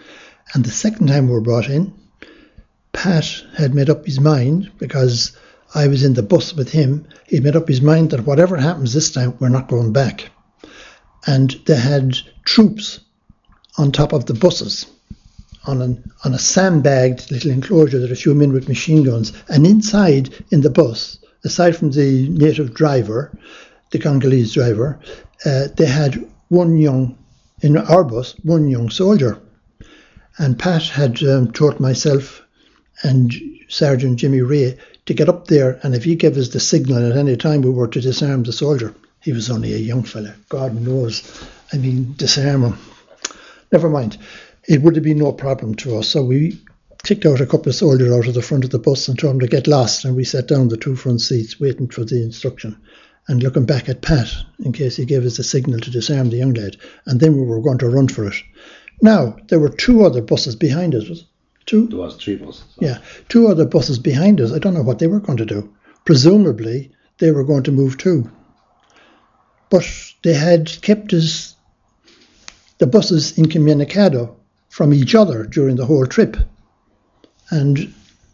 Speaker 2: And the second time we were brought in, Pat had made up his mind, because I was in the bus with him, he'd made up his mind that whatever happens this time, we're not going back. And they had troops on top of the buses, on an on a sandbagged little enclosure that a few men with machine guns. And inside in the bus, aside from the native driver, the Congolese driver, uh, they had one young, in our bus, one young soldier. And Pat had um, taught myself and Sergeant Jimmy Ray to get up there, and if he gave us the signal at any time we were to disarm the soldier. He was only a young fella, God knows. I mean, disarm him. Never mind. It would have been no problem to us. So we kicked out a couple of soldiers out of the front of the bus and told them to get lost, and we sat down the two front seats waiting for the instruction and looking back at Pat in case he gave us the signal to disarm the young lad, and then we were going to run for it. Now, there were two other buses behind us. Was it two?
Speaker 3: There was three buses.
Speaker 2: Yeah, two other buses behind us. I don't know what they were going to do. Presumably, they were going to move too. But they had kept us, the buses, incommunicado from each other during the whole trip. And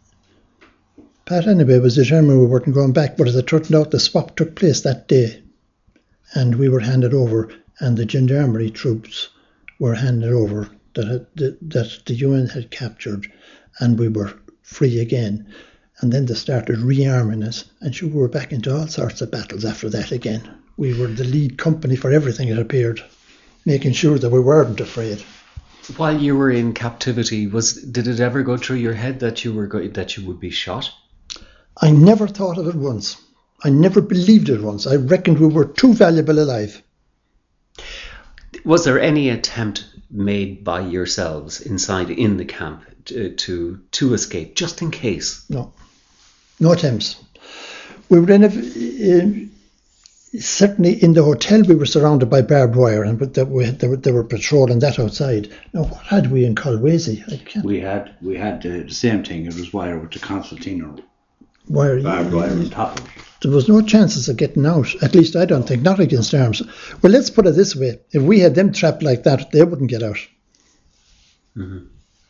Speaker 2: Pat, anyway, was determined we weren't going back. But as it turned out, the swap took place that day. And we were handed over, and the gendarmerie troops were handed over that, had, that the U N had captured, and we were free again. And then they started rearming us, and sure, we were back into all sorts of battles after that again. We were the lead company for everything, it appeared, making sure that we weren't afraid.
Speaker 1: While you were in captivity, was did it ever go through your head that you were go- that you would be shot?
Speaker 2: I never thought of it once. I never believed it once. I reckoned we were too valuable alive.
Speaker 1: Was there any attempt made by yourselves inside in the camp to to, to escape, just in case?
Speaker 2: No, no attempts. We were in a, in, certainly in the hotel we were surrounded by barbed wire, and but that we had, they, were, they were patrolling that outside. Now, what had we in Colwaysi? I can't.
Speaker 3: We had we had uh, the same thing. It was wire with the concertina
Speaker 2: Wire,
Speaker 3: barbed wire on top of it.
Speaker 2: There was no chances of getting out. At least I don't think, not against arms. Well, let's put it this way: if we had them trapped like that, they wouldn't get out.
Speaker 1: Mm-hmm.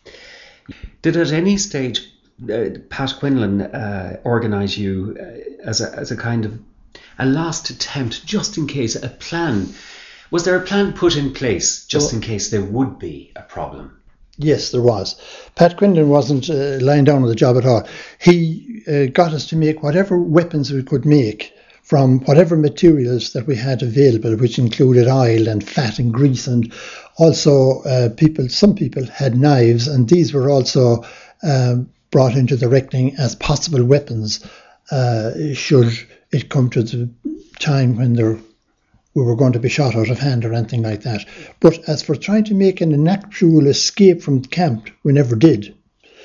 Speaker 1: Did at any stage uh, Pat Quinlan uh, organise you uh, as a as a kind of a last attempt, just in case, a plan? Was there a plan put in place just
Speaker 2: Oh.
Speaker 1: in case there would be a problem?
Speaker 2: Yes, there was. Pat Quinlan wasn't uh, lying down on the job at all. He uh, got us to make whatever weapons we could make from whatever materials that we had available, which included oil and fat and grease, and also uh, people. Some people had knives, and these were also um, brought into the reckoning as possible weapons uh, should it come to the time when there we were going to be shot out of hand or anything like that. But as for trying to make an actual escape from camp, we never did.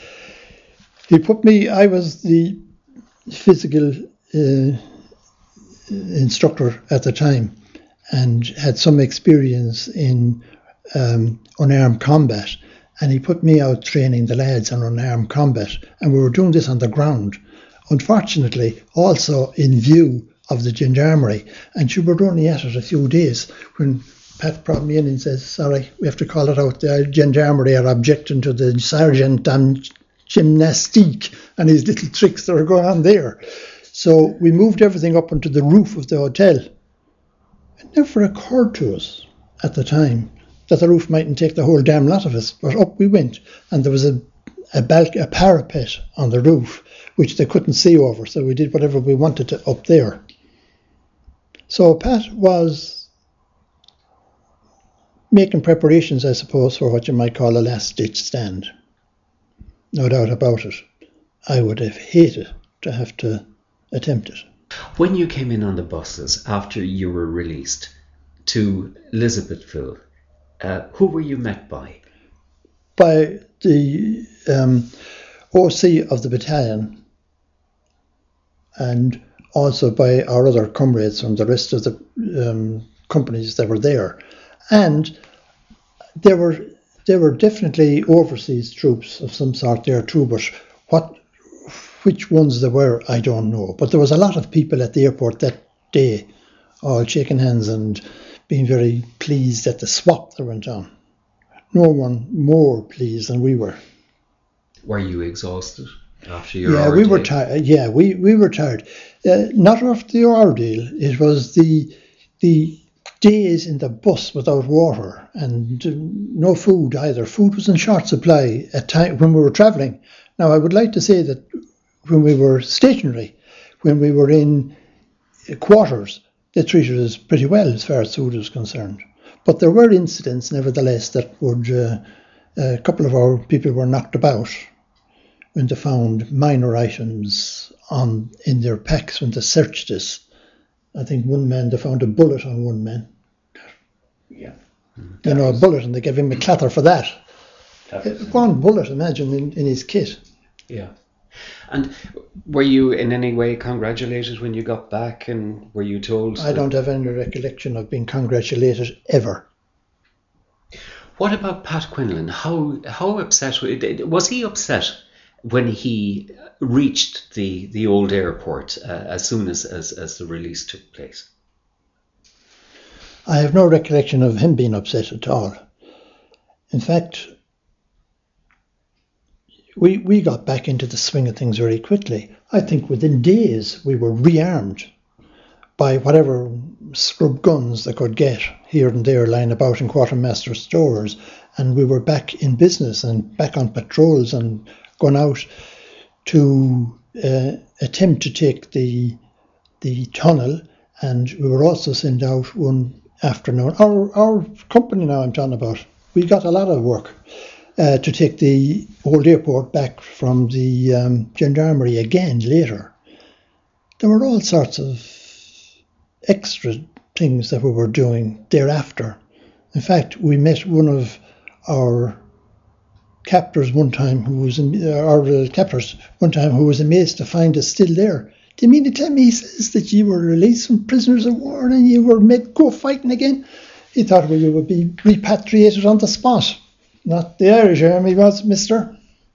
Speaker 2: He put me, I was the physical uh, instructor at the time and had some experience in um, unarmed combat. And he put me out training the lads on unarmed combat. And we were doing this on the ground. Unfortunately, also in view of the gendarmerie, and she were only at it a few days when Pat brought me in and says, sorry, we have to call it out, the gendarmerie are objecting to the sergeant and gymnastique and his little tricks that are going on there. So we moved everything up onto the roof of the hotel. It never occurred to us at the time that the roof mightn't take the whole damn lot of us, but up we went, and there was a a, balc- a parapet on the roof which they couldn't see over, so we did whatever we wanted to up there. So Pat was making preparations, I suppose, for what you might call a last-ditch stand. No doubt about it. I would have hated to have to attempt it.
Speaker 1: When you came in on the buses after you were released to Elizabethville, uh, who were you met by?
Speaker 2: By the um, O C of the battalion, and also by our other comrades from the rest of the um, companies that were there. And there were there were definitely overseas troops of some sort there too, but what which ones there were, I don't know. But there was a lot of people at the airport that day, all shaking hands and being very pleased at the swap that went on. no one more pleased than we were.
Speaker 1: Were you exhausted after your
Speaker 2: Yeah,
Speaker 1: ordeal?
Speaker 2: we were tired. Yeah, we, we were tired. Uh, not after the ordeal. It was the the days in the bus without water and uh, no food either. Food was in short supply at time when we were travelling. Now, I would like to say that when we were stationary, when we were in quarters, they treated us pretty well as far as food was concerned. But there were incidents, nevertheless, that would uh, a couple of our people were knocked about when they found minor items on in their packs when they searched us. I think one man, they found a bullet on one man.
Speaker 3: Yeah.
Speaker 2: You know, a bullet, and they gave him a clatter for that.
Speaker 3: That was-
Speaker 2: One bullet, imagine, in, in his kit.
Speaker 1: Yeah. And were you in any way congratulated when you got back, and were you told?
Speaker 2: I
Speaker 1: that-
Speaker 2: don't have any recollection of being congratulated ever.
Speaker 1: What about Pat Quinlan? How how upset was he? Upset when he reached the the old airport uh, as soon as, as as the release took place?
Speaker 2: I have no recollection of him being upset at all. In fact, we we got back into the swing of things very quickly. I think within days we were rearmed by whatever scrub guns they could get here and there lying about in quartermaster stores, and we were back in business and back on patrols and going out to uh, attempt to take the the tunnel. And we were also sent out one afternoon. Our our company now I'm talking about, we got a lot of work uh, to take the old airport back from the um, gendarmerie again later. There were all sorts of extra things that we were doing thereafter. In fact, we met one of our captors one time who was our uh, captors one time who was amazed to find us still there. Do you mean to tell me, he says, that you were released from prisoners of war and you were made go fighting again? He thought we would be repatriated on the spot. Not the Irish army was, mister.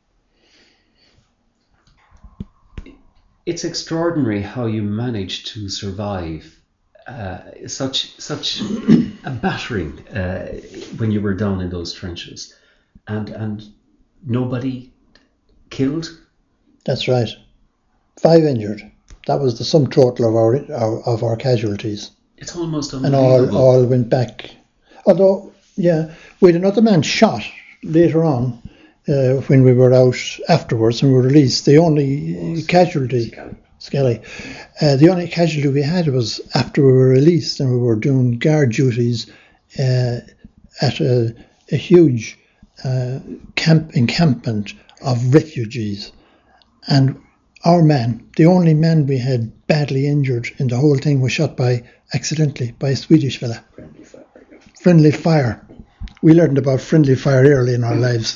Speaker 1: It's extraordinary how you managed to survive uh, such such a battering uh, when you were down in those trenches, and and nobody killed.
Speaker 2: That's right. Five injured. That was the sum total of our, our of our casualties.
Speaker 1: It's almost
Speaker 2: And
Speaker 1: unbelievable.
Speaker 2: all, all went back. Although, yeah, we had another man shot later on uh, when we were out afterwards and were released. The only casualty,
Speaker 3: Skelly.
Speaker 2: Skelly, uh, the only casualty we had was after we were released and we were doing guard duties uh, at a, a huge uh, camp encampment of refugees. And our man, the only man we had badly injured in the whole thing, was shot by accidentally by a Swedish fella.
Speaker 3: Friendly fire.
Speaker 2: Friendly fire. We learned about friendly fire early in our lives.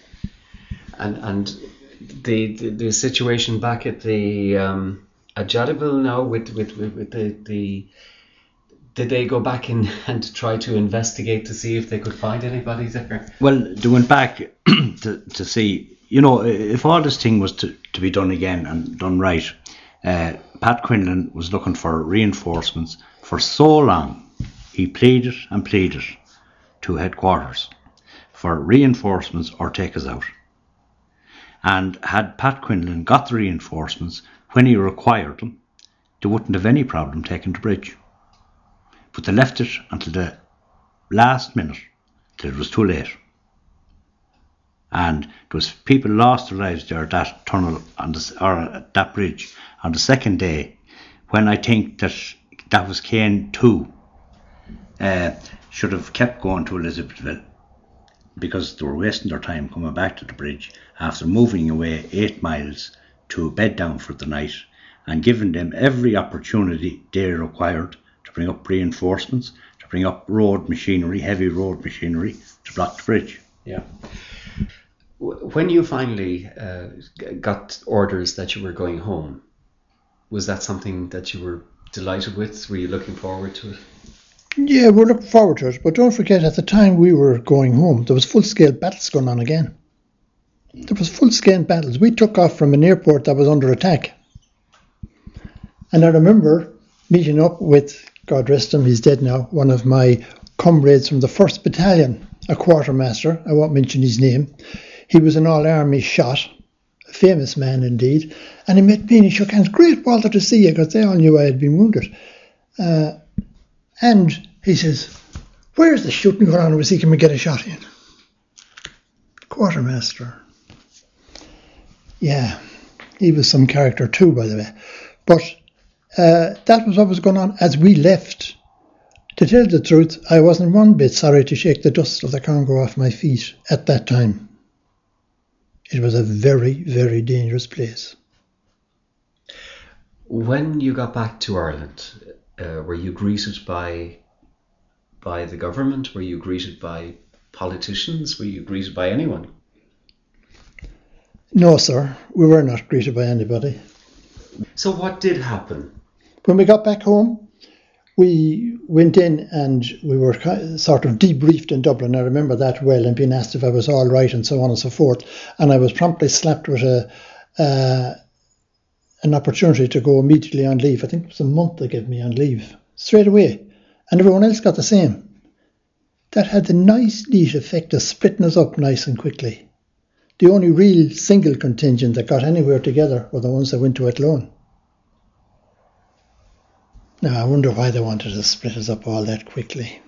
Speaker 1: And and the, the the situation back at the um, at Jadaville now with with, with, with the, the did they go back in and try to investigate to see if they could find anybody there?
Speaker 3: Well, they went back to, to see, you know, if all this thing was to, to be done again and done right. Uh, Pat Quinlan was looking for reinforcements for so long. He pleaded and pleaded to headquarters for reinforcements or take us out. And had Pat Quinlan got the reinforcements when he required them, they wouldn't have any problem taking the bridge. But they left it until the last minute, till it was too late. And there was people lost their lives there at that tunnel on the, or at that bridge on the second day, when I think that that was Kane two uh, should have kept going to Elizabethville, because they were wasting their time coming back to the bridge after moving away eight miles to bed down for the night, and giving them every opportunity they required to bring up reinforcements, to bring up road machinery, heavy road machinery, to block the bridge.
Speaker 1: Yeah. When you finally uh, got orders that you were going home, was that something that you were delighted with? Were you looking forward to it?
Speaker 2: Yeah, we're looking forward to it. But don't forget, at the time we were going home, there was full-scale battles going on again. There was full-scale battles. We took off from an airport that was under attack. And I remember meeting up with, God rest him, he's dead now, one of my comrades from the first Battalion a quartermaster, I won't mention his name. He was an all-army shot, a famous man indeed, and he met me and he shook hands. Great, Walter, to see you, because they all knew I had been wounded. Uh, and he says, where's the shooting going on? We see, can we get a shot in? Quartermaster. Yeah, he was some character too, by the way. But uh, that was what was going on as we left. To tell the truth, I wasn't one bit sorry to shake the dust of the Congo off my feet at that time. It was a very, very dangerous place.
Speaker 1: When you got back to Ireland, uh, were you greeted by by the government? Were you greeted by politicians? Were you greeted by anyone?
Speaker 2: No, sir. We were not greeted by anybody.
Speaker 1: So what did happen?
Speaker 2: When we got back home, we went in and we were sort of debriefed in Dublin. I remember that well, and being asked if I was all right and so on and so forth. And I was promptly slapped with a uh, an opportunity to go immediately on leave. I think it was a month they gave me on leave, straight away. And everyone else got the same. That had the nice, neat effect of splitting us up nice and quickly. The only real single contingent that got anywhere together were the ones that went to Athlone. Now, I wonder why they wanted to split us up all that quickly.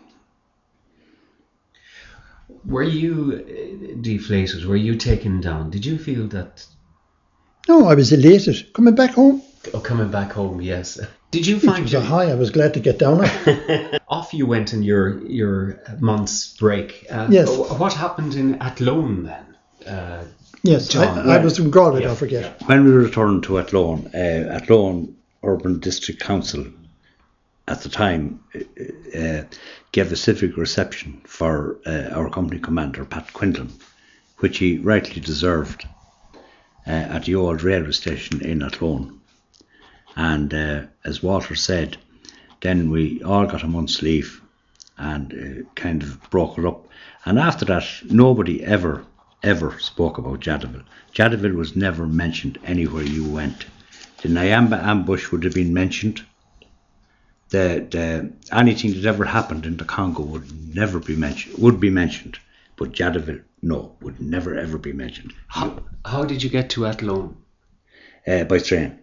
Speaker 1: Were you deflated? Were you taken down? Did you feel that?
Speaker 2: No, I was elated. Coming back home.
Speaker 1: Oh, coming back home, yes. Did you find
Speaker 2: it was a high I was glad to get down on.
Speaker 1: Off you went in your your month's break. Uh,
Speaker 2: yes.
Speaker 1: What happened in Athlone then? Uh,
Speaker 2: yes,
Speaker 1: John,
Speaker 2: I, I was from Galway,
Speaker 1: yeah,
Speaker 2: don't forget.
Speaker 3: Yeah. When we returned to Athlone, uh, Athlone Urban District Council at the time uh, gave a civic reception for uh, our company commander, Pat Quinlan, which he rightly deserved, uh, at the old railway station in Athlone. And uh, as Walter said, then we all got a month's leave and uh, kind of broke it up. And after that, nobody ever, ever spoke about Jadotville. Jadotville was never mentioned anywhere you went. The Nyamba ambush would have been mentioned. The, the anything that ever happened in the Congo would never be mentioned. Would be mentioned, but Jadotville, no, would never ever be mentioned.
Speaker 1: How how did you get to Athlone?
Speaker 3: Uh, by train.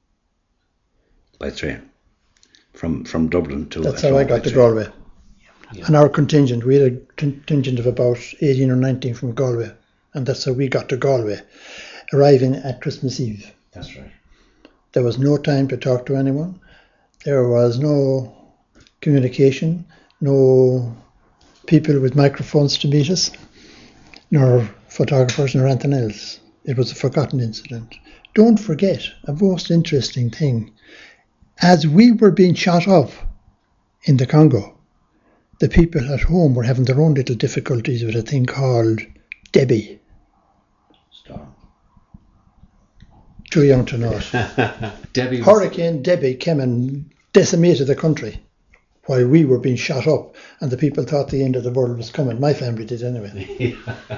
Speaker 3: By train, from from Dublin to.
Speaker 2: That's how I got to Galway. Yeah. And our contingent, we had a contingent of about eighteen or nineteen from Galway, and that's how we got to Galway, arriving at Christmas Eve.
Speaker 3: That's right.
Speaker 2: There was no time to talk to anyone. There was no communication, no people with microphones to meet us, nor photographers, nor anything else. It was a forgotten incident. Don't forget, a most interesting thing, as we were being shot up in the Congo, the people at home were having their own little difficulties with a thing called Debbie.
Speaker 3: Storm.
Speaker 2: Too young to know it.
Speaker 1: Debbie was...
Speaker 2: Hurricane Debbie came and decimated the country while we were being shot up, and the people thought the end of the world was coming. My family did anyway.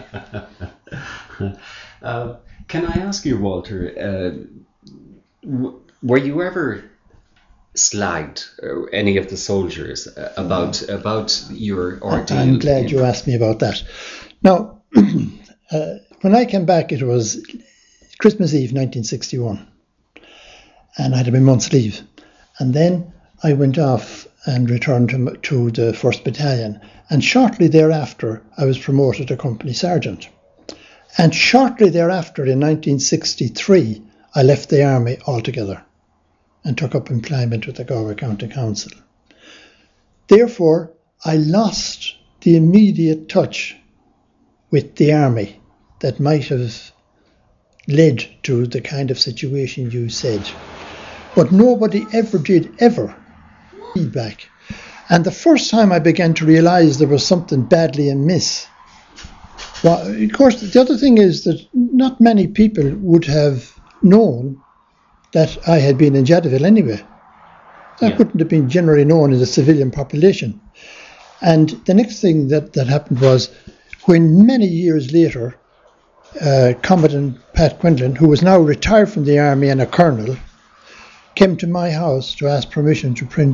Speaker 1: uh, can I ask you, Walter, uh, w- were you ever slagged, uh, any of the soldiers, uh, about mm. about your ordeal?
Speaker 2: I'm glad you asked me about that. Now, uh, when I came back, it was Christmas Eve nineteen sixty-one, and I had a month's leave. And then I went off and returned to, to the first Battalion. And shortly thereafter, I was promoted to company sergeant. And shortly thereafter, in nineteen sixty-three, I left the army altogether and took up employment with the Galway County Council. Therefore, I lost the immediate touch with the army that might have led to the kind of situation you said. But nobody ever did ever feedback. And the first time I began to realise there was something badly amiss. Well, of course, the other thing is that not many people would have known that I had been in Jadotville anyway. That yeah. couldn't have been generally known in the civilian population. And the next thing that, that happened was when many years later, uh, Commandant Pat Quinlan, who was now retired from the army and a colonel, came to my house to ask permission to print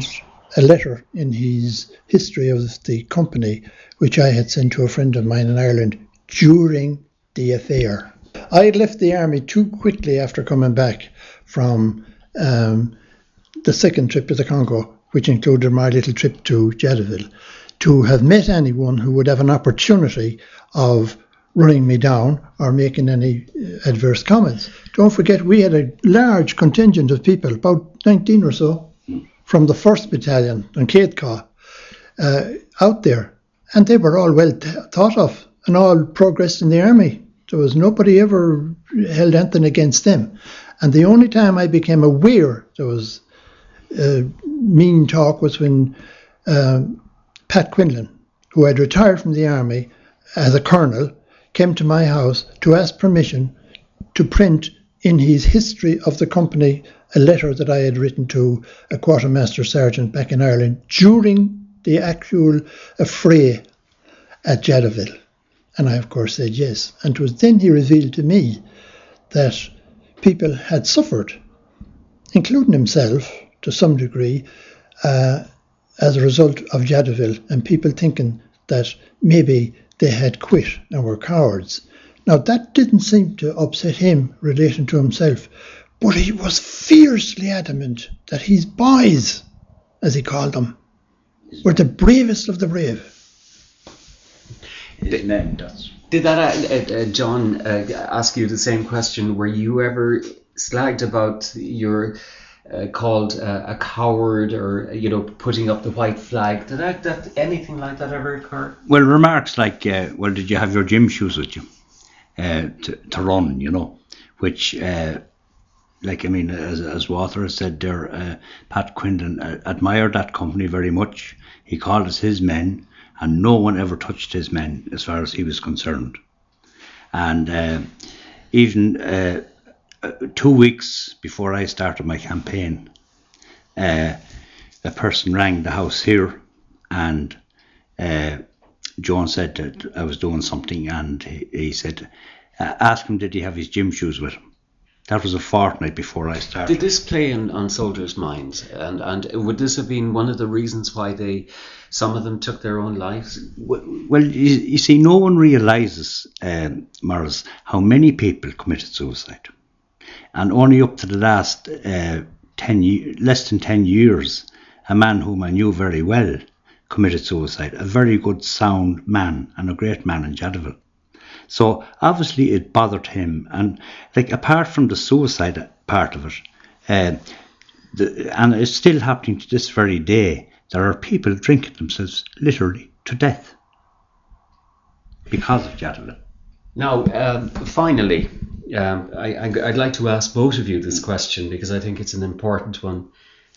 Speaker 2: a letter in his history of the company, which I had sent to a friend of mine in Ireland during the affair. I had left the army too quickly after coming back from um, the second trip to the Congo, which included my little trip to Jadotville, to have met anyone who would have an opportunity of running me down or making any adverse comments. Don't forget, we had a large contingent of people, about nineteen or so, from the first Battalion on Caitca, uh, out there. And they were all well th- thought of and all progressed in the army. There was nobody ever held anything against them. And the only time I became aware there was uh, mean talk was when uh, Pat Quinlan, who had retired from the army as a colonel, came to my house to ask permission to print in his history of the company a letter that I had written to a quartermaster sergeant back in Ireland during the actual affray at Jadotville. And I, of course, said yes. And it was then he revealed to me that people had suffered, including himself to some degree, uh, as a result of Jadotville, and people thinking that maybe they had quit and were cowards. Now, that didn't seem to upset him relating to himself, but he was fiercely adamant that his boys, as he called them, were the bravest of the brave.
Speaker 3: His name, that's...
Speaker 1: Did that, uh, uh, John, uh, ask you the same question? Were you ever slagged about your uh, called uh, a coward, or you know, putting up the white flag? Did that, that anything like that ever occur?
Speaker 3: Well, remarks like, uh, well, did you have your gym shoes with you uh, to, to run, you know, which, uh, like, I mean, as, as Walter has said there, uh, Pat Quinlan uh, admired that company very much. He called us his men, and no one ever touched his men as far as he was concerned. And uh, even uh, two weeks before I started my campaign, uh, a person rang the house here, and uh, John said that I was doing something, and he, he said, uh, ask him did he have his gym shoes with him. That was a fortnight before I started.
Speaker 1: Did this play in, on soldiers' minds? And and would this have been one of the reasons why they, some of them took their own lives?
Speaker 3: Well, well you, you see, no one realises, um, Morris, how many people committed suicide. And only up to the last uh, ten, less than ten years, a man whom I knew very well committed suicide. A very good, sound man, and a great man in Jadotville. So obviously it bothered him, and like apart from the suicide part of it, uh, the, and it's still happening to this very day, there are people drinking themselves literally to death because of Jadotville.
Speaker 1: Now, um, finally, um, I, I, I'd like to ask both of you this question because I think it's an important one.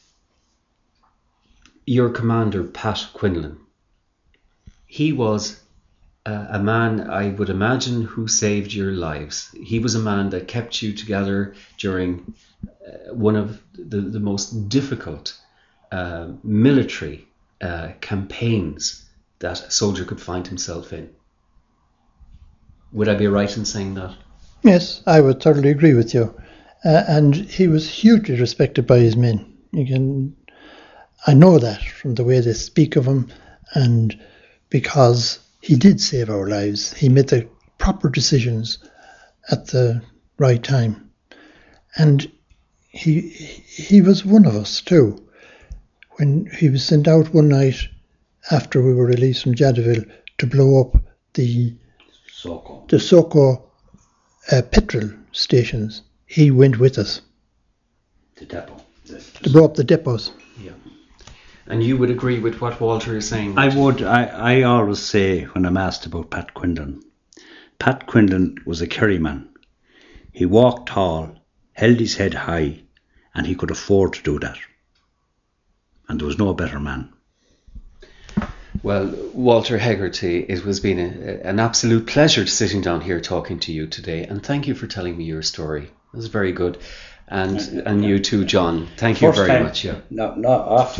Speaker 1: Your commander, Pat Quinlan, he was Uh, a man, I would imagine, who saved your lives. He was a man that kept you together during uh, one of the, the most difficult uh, military uh, campaigns that a soldier could find himself in. Would I be right in saying that?
Speaker 2: Yes, I would totally agree with you. Uh, and he was hugely respected by his men. You can, I know that from the way they speak of him, and because he did save our lives. He made the proper decisions at the right time. And he he was one of us too. When he was sent out one night after we were released from Jadotville to blow up the
Speaker 3: Soko,
Speaker 2: the Soko uh, petrol stations, he went with us.
Speaker 3: The depot. The,
Speaker 2: to blow up the depots.
Speaker 1: Yeah. And you would agree with what Walter is saying?
Speaker 3: I would. I, I always say when I'm asked about Pat Quinlan, Pat Quinlan was a Kerryman. He walked tall, held his head high, and he could afford to do that. And there was no better man.
Speaker 1: Well, Walter Hegarty, it has been a, an absolute pleasure sitting down here talking to you today, and thank you for telling me your story. It was very good. And and you too, John. Thank you
Speaker 3: First
Speaker 1: very
Speaker 3: time,
Speaker 1: much. Yeah.
Speaker 3: No, no, after